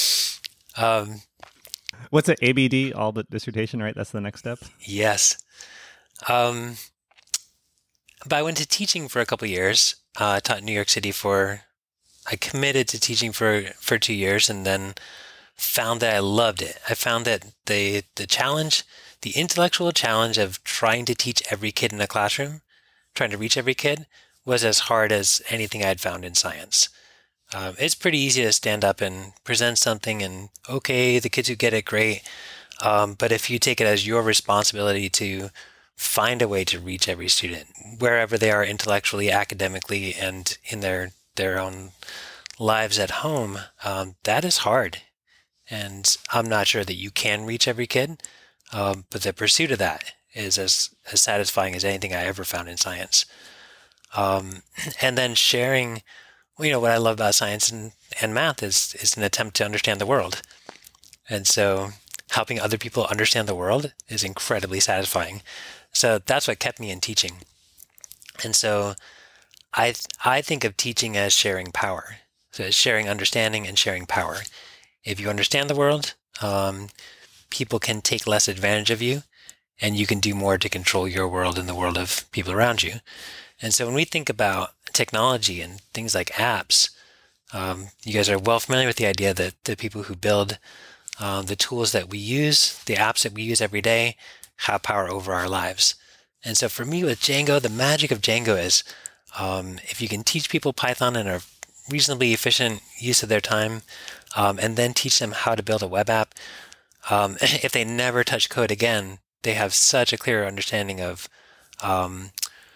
um, what's it? A B D, all but dissertation, right? That's the next step. Yes. Um, but I went to teaching for a couple of years. Uh, I taught in New York City for. I committed to teaching for for two years, and then found that I loved it. I found that the the challenge, the intellectual challenge of trying to teach every kid in a classroom, trying to reach every kid, was as hard as anything I'd found in science. Um, it's pretty easy to stand up and present something and, okay, the kids who get it, great. Um, but if you take it as your responsibility to find a way to reach every student, wherever they are intellectually, academically, and in their, their own lives at home, um, that is hard. And I'm not sure that you can reach every kid, um, but the pursuit of that is as, as satisfying as anything I ever found in science. Um, and then sharing, well, you know, what I love about science and, and math is, is an attempt to understand the world. And so helping other people understand the world is incredibly satisfying. So that's what kept me in teaching. And so I, I think of teaching as sharing power. So it's sharing understanding and sharing power. If you understand the world, um, people can take less advantage of you, and you can do more to control your world and the world of people around you. And so when we think about technology and things like apps, um, you guys are well familiar with the idea that the people who build um, the tools that we use, the apps that we use every day, have power over our lives. And so for me with Django, the magic of Django is um, if you can teach people Python in a reasonably efficient use of their time, um, and then teach them how to build a web app, um, if they never touch code again, they have such a clear understanding of um,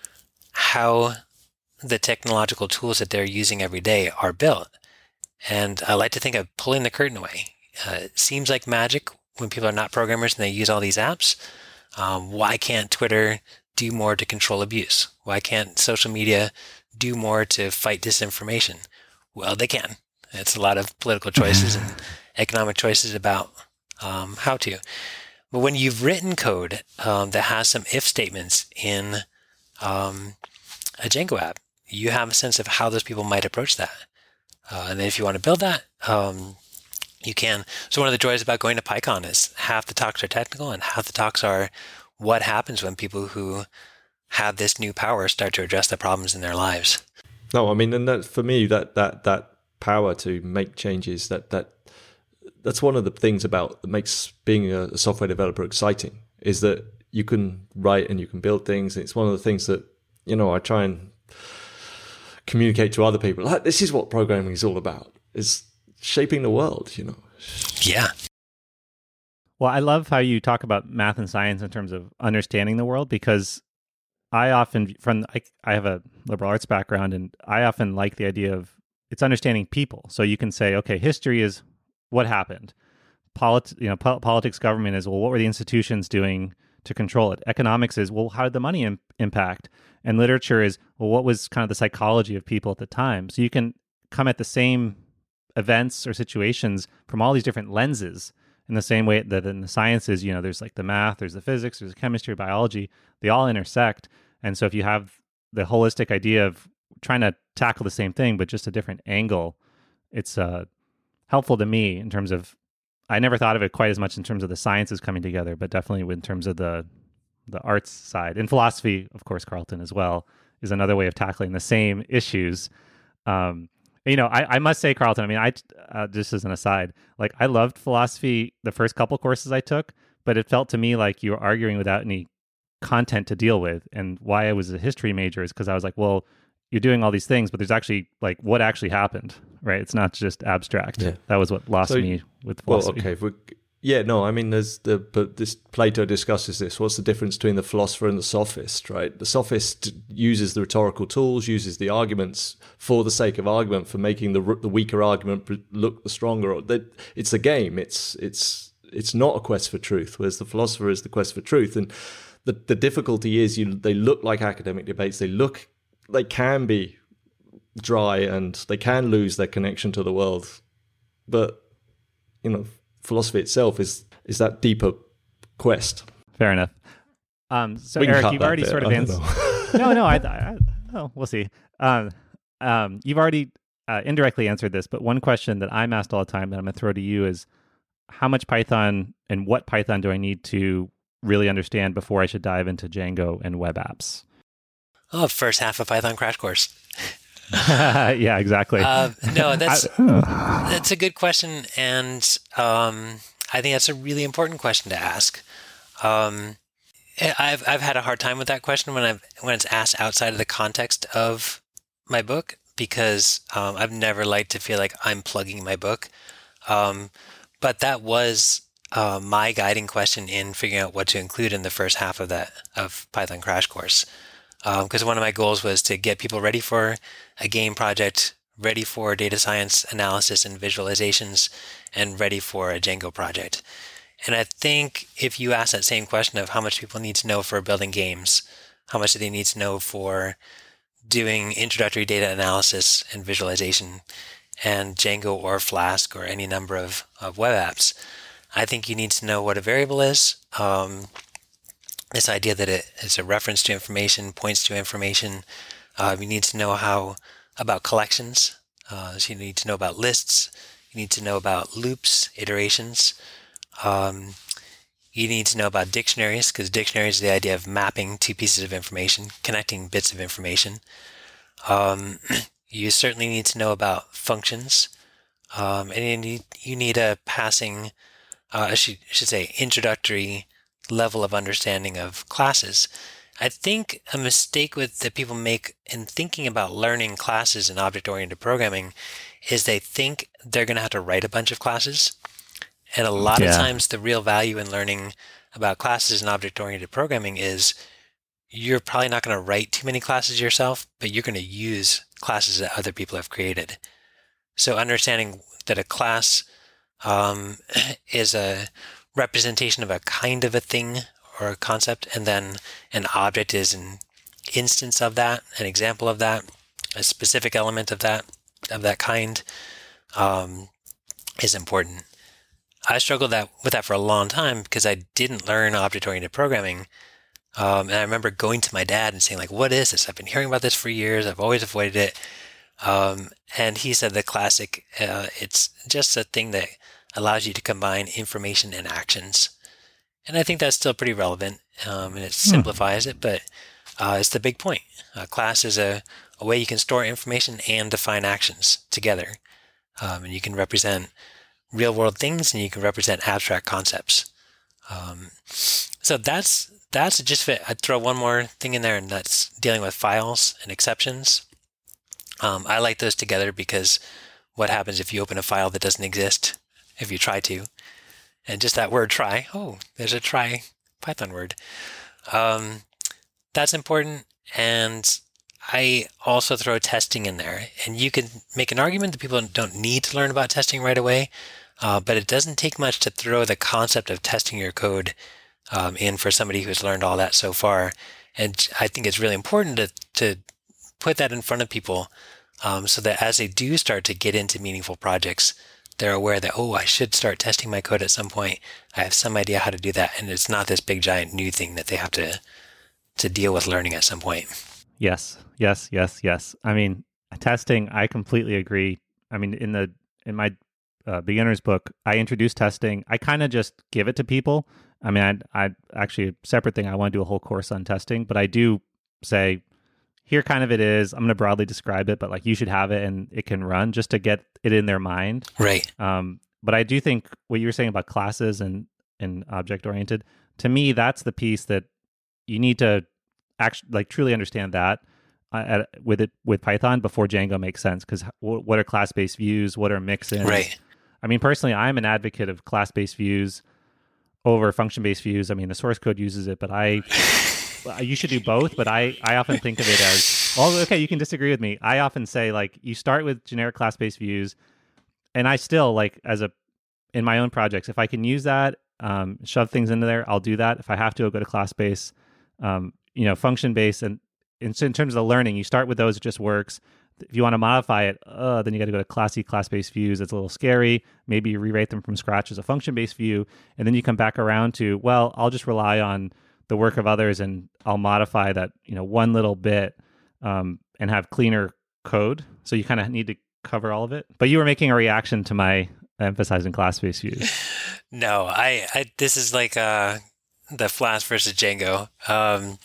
how the technological tools that they're using every day are built. And I like to think of pulling the curtain away. Uh, it seems like magic when people are not programmers and they use all these apps. Um, why can't Twitter do more to control abuse? Why can't social media do more to fight disinformation? Well, they can. It's a lot of political choices and economic choices about um, how to. But when you've written code um, that has some if statements in um, a Django app, you have a sense of how those people might approach that. Uh, and then if you want to build that, um, you can. So one of the joys about going to PyCon is half the talks are technical and half the talks are what happens when people who have this new power start to address the problems in their lives. No, I mean, and that for me, that that that power to make changes, that that that's one of the things about that makes being a, a software developer exciting, is that you can write and you can build things. It's one of the things that, you know, I try and communicate to other people. Like, this is what programming is all about, is shaping the world, you know. Yeah. Well, I love how you talk about math and science in terms of understanding the world, because I often, from I, I have a liberal arts background, and I often like the idea of it's understanding people. So you can say, okay, history is what happened. Polit- you know, po- politics, government is, well, what were the institutions doing to control it? Economics is, well, how did the money im- impact? And literature is, well, what was kind of the psychology of people at the time? So you can come at the same events or situations from all these different lenses, in the same way that in the sciences, you know, there's like the math, there's the physics, there's the chemistry, biology, they all intersect. And so if you have the holistic idea of trying to tackle the same thing, but just a different angle, it's uh, helpful to me in terms of, I never thought of it quite as much in terms of the sciences coming together, but definitely in terms of the the arts side. And philosophy, of course, Carlton, as well, is another way of tackling the same issues. Um, you know, I, I must say, Carlton, I mean, I uh, just as an aside, like I loved philosophy the first couple courses I took, but it felt to me like you were arguing without any content to deal with. And why I was a history major is because I was like, well, you're doing all these things, but there's actually like what actually happened, right? It's not just abstract. Yeah. That was what lost so, me with philosophy. Well, okay, if we, yeah, no, I mean, there's the but this Plato discusses this. What's the difference between the philosopher and the sophist, right? The sophist uses the rhetorical tools, uses the arguments for the sake of argument, for making the the weaker argument look the stronger. It's a game. It's it's it's not a quest for truth, whereas the philosopher is the quest for truth. And the the difficulty is, you they look like academic debates. They look they can be dry and they can lose their connection to the world, but you know, philosophy itself is is that deeper quest. Fair enough. Um, so Eric, you've already bit. sort of answered. no, no, I, I, oh, we'll see. Um, um, you've already uh, indirectly answered this, but one question that I'm asked all the time that I'm going to throw to you is, how much Python and what Python do I need to really understand before I should dive into Django and web apps? Oh, first half of Python Crash Course. Yeah, exactly. Uh, no, that's that's a good question, and um, I think that's a really important question to ask. Um, I've I've had a hard time with that question when I've when it's asked outside of the context of my book, because um, I've never liked to feel like I'm plugging my book. Um, but that was uh, my guiding question in figuring out what to include in the first half of that of Python Crash Course. Because um, one of my goals was to get people ready for a game project, ready for data science analysis and visualizations, and ready for a Django project. And I think if you ask that same question of how much people need to know for building games, how much do they need to know for doing introductory data analysis and visualization, and Django or Flask or any number of, of web apps, I think you need to know what a variable is. Um, This idea that it is a reference to information, points to information. Uh, you need to know how about collections. Uh, so you need to know about lists. You need to know about loops, iterations. Um, You need to know about dictionaries, because dictionaries is the idea of mapping two pieces of information, connecting bits of information. Um, you certainly need to know about functions. Um, and you need, you need a passing, uh, I should, I should say, introductory level of understanding of classes. I think a mistake with that people make in thinking about learning classes in object-oriented programming is they think they're going to have to write a bunch of classes. And a lot yeah. of times the real value in learning about classes in object-oriented programming is you're probably not going to write too many classes yourself, but you're going to use classes that other people have created. So understanding that a class um, is a representation of a kind of a thing or a concept, and then an object is an instance of that, an example of that, a specific element of that, of that kind, um, is important. I struggled that with that for a long time because I didn't learn object-oriented programming. Um, and I remember going to my dad and saying, like, what is this? I've been hearing about this for years. I've always avoided it. Um, and he said the classic, uh, it's just a thing that allows you to combine information and actions. And I think that's still pretty relevant, um, and it simplifies hmm. it, but uh, it's the big point. A class is a, a way you can store information and define actions together. Um, and you can represent real-world things, and you can represent abstract concepts. Um, so that's that's just fit. I'd throw one more thing in there, and that's dealing with files and exceptions. Um, I like those together because what happens if you open a file that doesn't exist, if you try to? And just that word try, oh, there's a try Python word. Um, that's important. And I also throw testing in there. And you can make an argument that people don't need to learn about testing right away, uh, but it doesn't take much to throw the concept of testing your code um, in for somebody who's learned all that so far. And I think it's really important to, to put that in front of people um, so that as they do start to get into meaningful projects, they're aware that, oh, I should start testing my code at some point. I have some idea how to do that. And it's not this big, giant new thing that they have to to deal with learning at some point. Yes, yes, yes, yes. I mean, testing, I completely agree. I mean, in the in my uh, beginner's book, I introduce testing. I kind of just give it to people. I mean, I, I actually, a separate thing, I want to do a whole course on testing, but I do say, here kind of it is. I'm going to broadly describe it, but like you should have it and it can run just to get it in their mind. Right. Um, but I do think what you were saying about classes and, and object-oriented, to me, that's the piece that you need to actually like truly understand that uh, at, with it with Python before Django makes sense. Because w- what are class-based views? What are mixins? Right. I mean, personally, I'm an advocate of class-based views over function-based views. I mean, the source code uses it, but I... you should do both, but I, I often think of it as, well, okay, you can disagree with me. I often say, like, you start with generic class-based views, and I still, like, as a, in my own projects, if I can use that, um, shove things into there, I'll do that. If I have to, I'll go to class-based, um, you know, function-based, and in, in terms of the learning, you start with those, it just works. If you want to modify it, uh, then you got to go to classy class-based views. It's a little scary. Maybe you rewrite them from scratch as a function-based view, and then you come back around to, well, I'll just rely on the work of others, and I'll modify that, you know, one little bit um, and have cleaner code. So you kind of need to cover all of it. But you were making a reaction to my emphasizing class-based views. No, I, I this is like uh, the Flask versus Django. Um,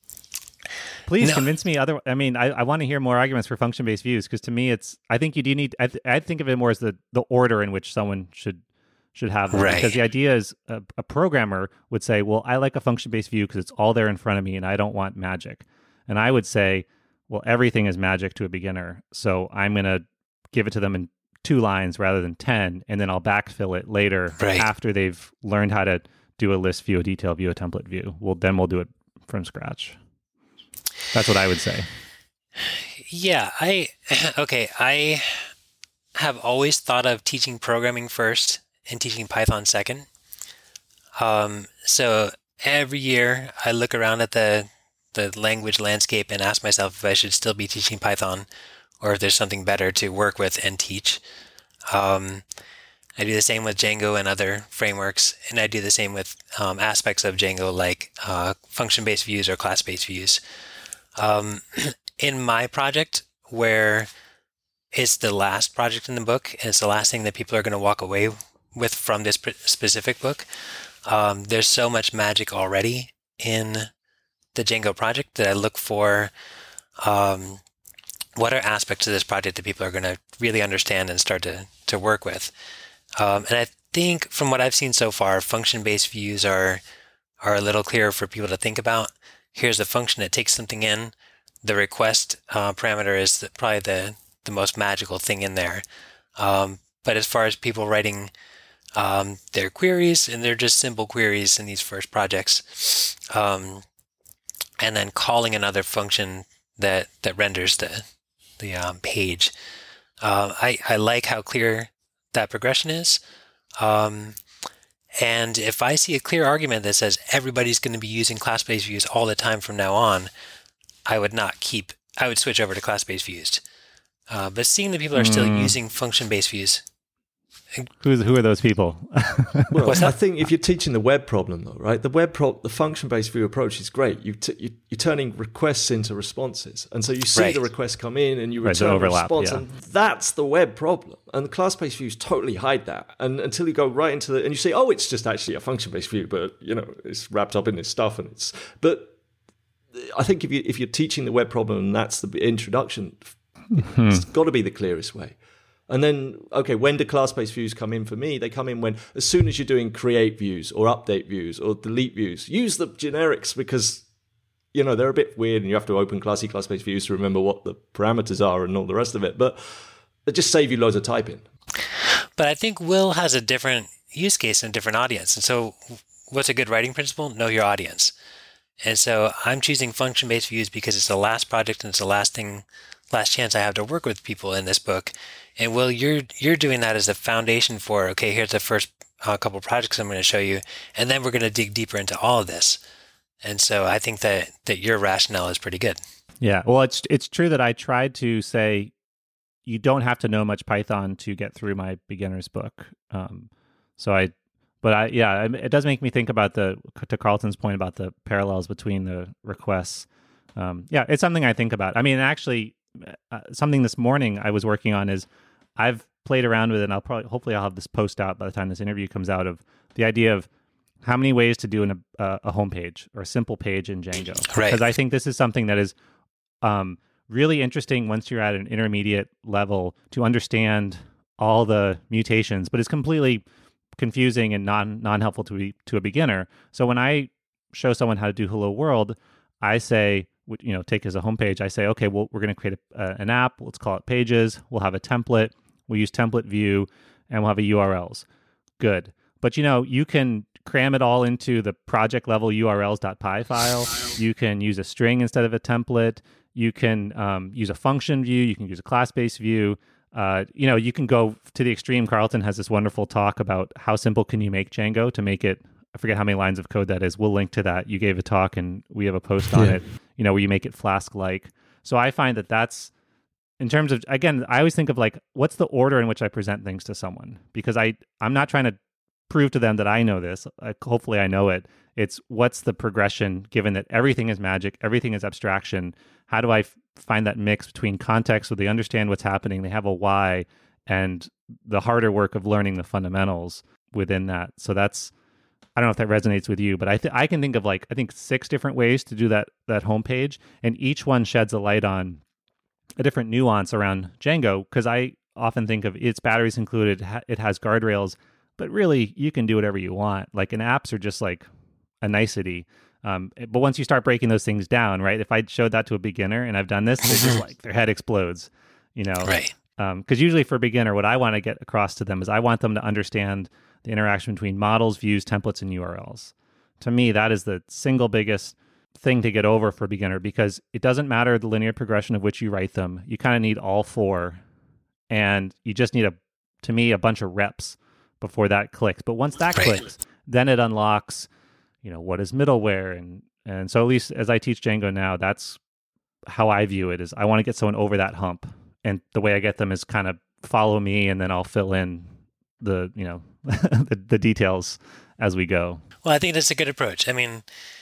Please no. convince me. Other, I mean, I, I want to hear more arguments for function-based views, because to me, it's. I think you do need. I, th- I think of it more as the the order in which someone should. should have them. Right. Because the idea is a, a programmer would say, well, I like a function-based view because it's all there in front of me and I don't want magic. And I would say, well, everything is magic to a beginner. So I'm going to give it to them in two lines rather than ten, and then I'll backfill it later right. after they've learned how to do a list view, a detail view, a template view. Well, then we'll do it from scratch. That's what I would say. Yeah, I, okay, I have always thought of teaching programming first and teaching Python second. Um, so every year I look around at the the language landscape and ask myself if I should still be teaching Python or if there's something better to work with and teach. Um, I do the same with Django and other frameworks, and I do the same with um, aspects of Django like uh, function-based views or class-based views. Um, in my project, where it's the last project in the book, and it's the last thing that people are going to walk away with from this specific book, Um, there's so much magic already in the Django project that I look for um, what are aspects of this project that people are going to really understand and start to, to work with. Um, and I think from what I've seen so far, function-based views are are a little clearer for people to think about. Here's a function that takes something in. The request uh, parameter is the, probably the, the most magical thing in there. Um, but as far as people writing um, their queries, and they're just simple queries in these first projects, um, and then calling another function that, that renders the, the um, page. Uh, I, I like how clear that progression is. Um, and if I see a clear argument that says everybody's going to be using class-based views all the time from now on, I would not keep, I would switch over to class-based views. Uh, but seeing that people are still mm. using function-based views. Who's, who are those people? Well, I think if you're teaching the web problem, though, right? The web pro- the function-based view approach is great. You t- you, you're turning requests into responses, and so you see right. the request come in, and you right, return overlap, a response, yeah. and that's the web problem. And the class-based views totally hide that, and until you go right into the and you say, oh, it's just actually a function-based view, but you know, it's wrapped up in this stuff, and it's. But I think if you if you're teaching the web problem, and that's the introduction, mm-hmm. it's got to be the clearest way. And then, okay, when do class-based views come in for me? They come in when, as soon as you're doing create views or update views or delete views, use the generics because, you know, they're a bit weird and you have to open classy class-based views to remember what the parameters are and all the rest of it. But they just save you loads of typing. But I think Will has a different use case and a different audience. And so what's a good writing principle? Know your audience. And so I'm choosing function-based views because it's the last project and it's the last thing, last chance I have to work with people in this book. And Will, you're you're doing that as a foundation for, okay, here's the first uh, couple projects I'm going to show you, and then we're going to dig deeper into all of this. And so I think that that your rationale is pretty good. Yeah, well, it's it's true that I tried to say you don't have to know much Python to get through my beginner's book. Um, so I, but I, yeah, it does make me think about the, to Carlton's point about the parallels between the requests. Um, yeah, it's something I think about. I mean, actually, uh, something this morning I was working on is I've played around with it, and I'll probably, hopefully I'll have this post out by the time this interview comes out, of the idea of how many ways to do an, a, a homepage or a simple page in Django. Right. Because I think this is something that is um, really interesting once you're at an intermediate level to understand all the mutations, but it's completely confusing and non non helpful to be, to a beginner. So when I show someone how to do Hello World, I say, you know, take as a homepage, I say, okay, well, we're going to create a, uh, an app. Let's call it Pages. We'll have a template. We'll use template view, and we'll have a U R Ls. Good. But, you know, you can cram it all into the project level U R Ls.py file. You can use a string instead of a template. You can um, use a function view. You can use a class-based view. Uh, you know, you can go to the extreme. Carlton has this wonderful talk about how simple can you make Django to make it, I forget how many lines of code that is. We'll link to that. You gave a talk and we have a post on yeah. it, you know, where you make it Flask-like. So I find that that's, in terms of, again, I always think of like, what's the order in which I present things to someone? Because I, I'm not trying to prove to them that I know this. Uh, hopefully I know it. It's what's the progression, given that everything is magic, everything is abstraction. How do I f- find that mix between context so they understand what's happening, they have a why, and the harder work of learning the fundamentals within that? So that's, I don't know if that resonates with you, but I th- I can think of like, I think six different ways to do that that homepage, and each one sheds a light on a different nuance around Django, because I often think of its batteries included, ha- it has guardrails, but really you can do whatever you want. Like, and apps are just like a nicety. Um, but once you start breaking those things down, right? If I showed that to a beginner and I've done this, they just like, their head explodes, you know? Right. Um, because usually for a beginner, what I want to get across to them is I want them to understand the interaction between models, views, templates, and U R Ls. To me, that is the single biggest thing to get over for a beginner, because it doesn't matter the linear progression of which you write them. You kind of need all four, and you just need, a, to me, a bunch of reps before that clicks. But once that right. clicks, then it unlocks, you know, what is middleware. And, and so at least as I teach Django now, that's how I view it, is I want to get someone over that hump. And the way I get them is kind of follow me, and then I'll fill in the, you know, the, the details as we go. Well, I think that's a good approach. I mean,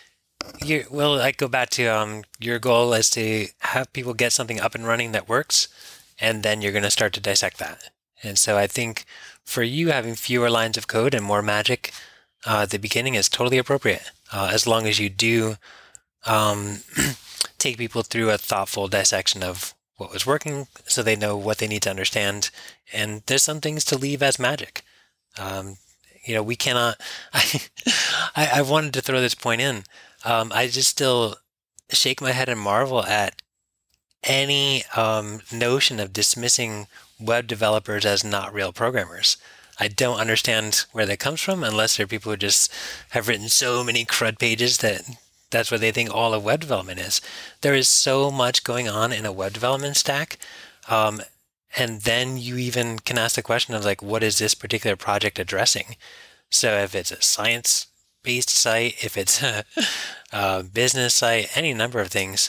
you well, I go back to um, your goal is to have people get something up and running that works, and then you're going to start to dissect that. And so I think for you, having fewer lines of code and more magic uh, at the beginning is totally appropriate, uh, as long as you do um, take people through a thoughtful dissection of what was working so they know what they need to understand. And there's some things to leave as magic. Um, you know, we cannot, I, I, I wanted to throw this point in. Um, I just still shake my head and marvel at any um, notion of dismissing web developers as not real programmers. I don't understand where that comes from unless there are people who just have written so many CRUD pages that that's what they think all of web development is. There is so much going on in a web development stack. Um, and then you even can ask the question of like, what is this particular project addressing? So if it's a science-based site, if it's a, a business site, any number of things,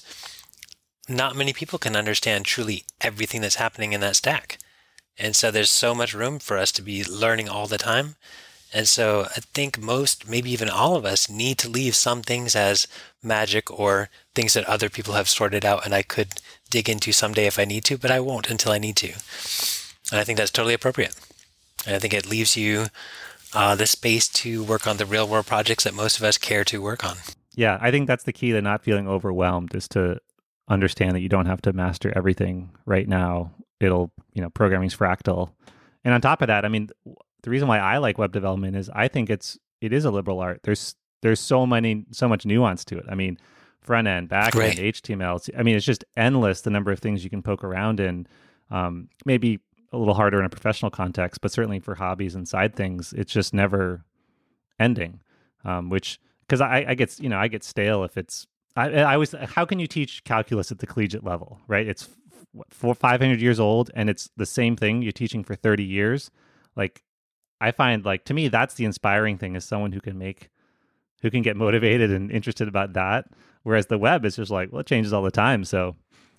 not many people can understand truly everything that's happening in that stack. And so there's so much room for us to be learning all the time. And so I think most, maybe even all of us, need to leave some things as magic or things that other people have sorted out and I could dig into someday if I need to, but I won't until I need to. And I think that's totally appropriate. And I think it leaves you uh, the space to work on the real world projects that most of us care to work on. Yeah, I think that's the key to not feeling overwhelmed, is to understand that you don't have to master everything right now. It'll, you know, programming's fractal. And on top of that, I mean, the reason why I like web development is I think it's it is a liberal art. There's there's so many so much nuance to it. I mean, front end, back end, H T M L. I mean, it's just endless the number of things you can poke around in. Um, maybe a little harder in a professional context, but certainly for hobbies and side things, it's just never ending. Um, which because I, I get you know I get stale if it's I, I always how can you teach calculus at the collegiate level, right? It's what, four five hundred years old and it's the same thing you're teaching for thirty years. Like, I find, like, to me, that's the inspiring thing, is someone who can make, who can get motivated and interested about that. Whereas the web is just like, well, it changes all the time. So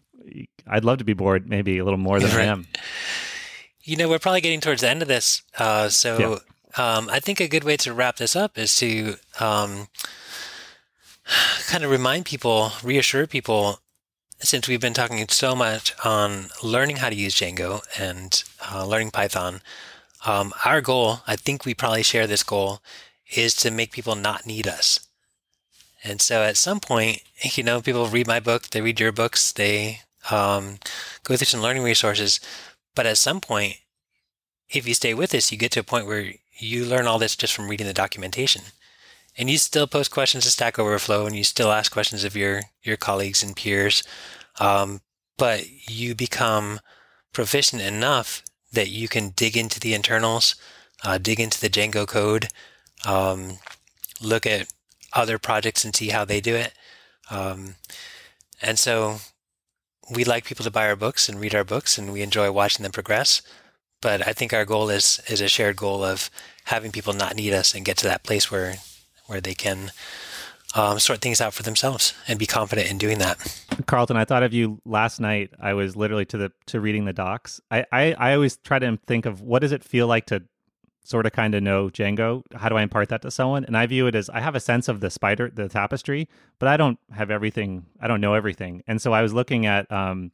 I'd love to be bored maybe a little more than right. I am. You know, we're probably getting towards the end of this. Uh, so yeah. um, I think a good way to wrap this up is to um, kind of remind people, reassure people, since we've been talking so much on learning how to use Django and uh, learning Python, Um, our goal, I think we probably share this goal, is to make people not need us. And so at some point, you know, people read my book, they read your books, they um, go through some learning resources. But at some point, if you stay with us, you get to a point where you learn all this just from reading the documentation. And you still post questions to Stack Overflow, and you still ask questions of your, your colleagues and peers. Um, but you become proficient enough that you can dig into the internals, uh, dig into the Django code, um, look at other projects and see how they do it. Um, and so we like people to buy our books and read our books, and we enjoy watching them progress. But I think our goal is is a shared goal of having people not need us and get to that place where where they can um, sort things out for themselves and be confident in doing that. Carlton, I thought of you last night. I was literally to the to reading the docs. I, I, I always try to think of what does it feel like to sort of kind of know Django? How do I impart that to someone? And I view it as I have a sense of the spider, the tapestry, but I don't have everything. I don't know everything. And so I was looking at, um,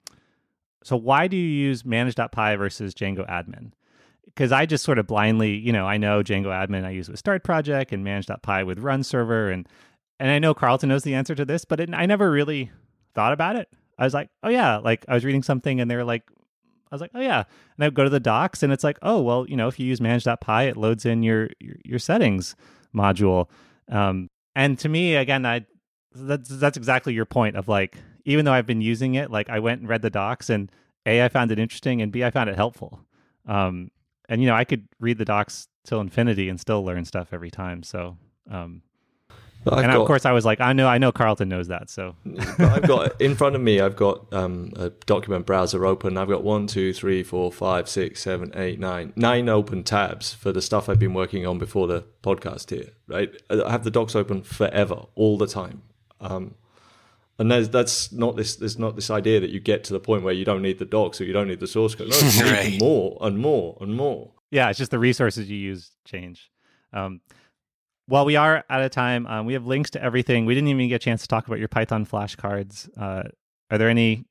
so why do you use manage.py versus Django admin? Because I just sort of blindly, you know, I know Django admin I use with Start Project and manage.py with Run Server. And And I know Carlton knows the answer to this, but it, I never really thought about it. I was like, oh yeah, like I was reading something and they were like, I was like, oh yeah. And I would go to the docs and it's like, oh, well, you know, if you use manage.py, it loads in your, your, your settings module. Um, and to me, again, I that's, that's exactly your point of like, even though I've been using it, like I went and read the docs and A, I found it interesting, and B, I found it helpful. Um, and, you know, I could read the docs till infinity and still learn stuff every time. So, um, and got, of course, I was like, I know, I know, Carlton knows that. So I've got in front of me, I've got um, a document browser open. I've got one, two, three, four, five, six, seven, eight, nine, nine open tabs for the stuff I've been working on before the podcast here. Right, I have the docs open forever, all the time. Um, and there's that's not this. There's not this idea that you get to the point where you don't need the docs or you don't need the source code. No, you need right. more and more and more. Yeah, it's just the resources you use change. Um, Well, we are out of time. Um, we have links to everything. We didn't even get a chance to talk about your Python flashcards. Uh, are there any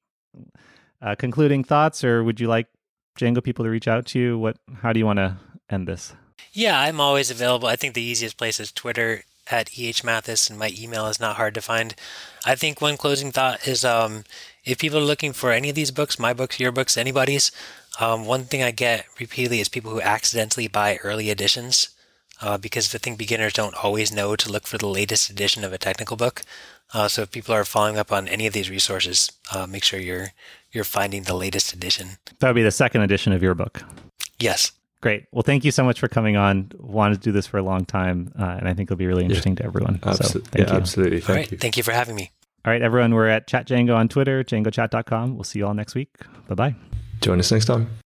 uh, concluding thoughts, or would you like Django people to reach out to you? What? How do you want to end this? Yeah, I'm always available. I think the easiest place is Twitter at E H Mathis, and my email is not hard to find. I think one closing thought is um, if people are looking for any of these books, my books, your books, anybody's, um, one thing I get repeatedly is people who accidentally buy early editions uh, because I think beginners don't always know to look for the latest edition of a technical book. Uh, so if people are following up on any of these resources, uh, make sure you're you're finding the latest edition. That would be the second edition of your book. Yes. Great. Well, thank you so much for coming on. Wanted to do this for a long time, uh, and I think it'll be really interesting yeah. to everyone. Absol- so thank yeah, you. Absolutely. Thank all right. you. Thank you for having me. All right, everyone. We're at Chat Django on Twitter, django chat dot com. We'll see you all next week. Bye-bye. Join us next time.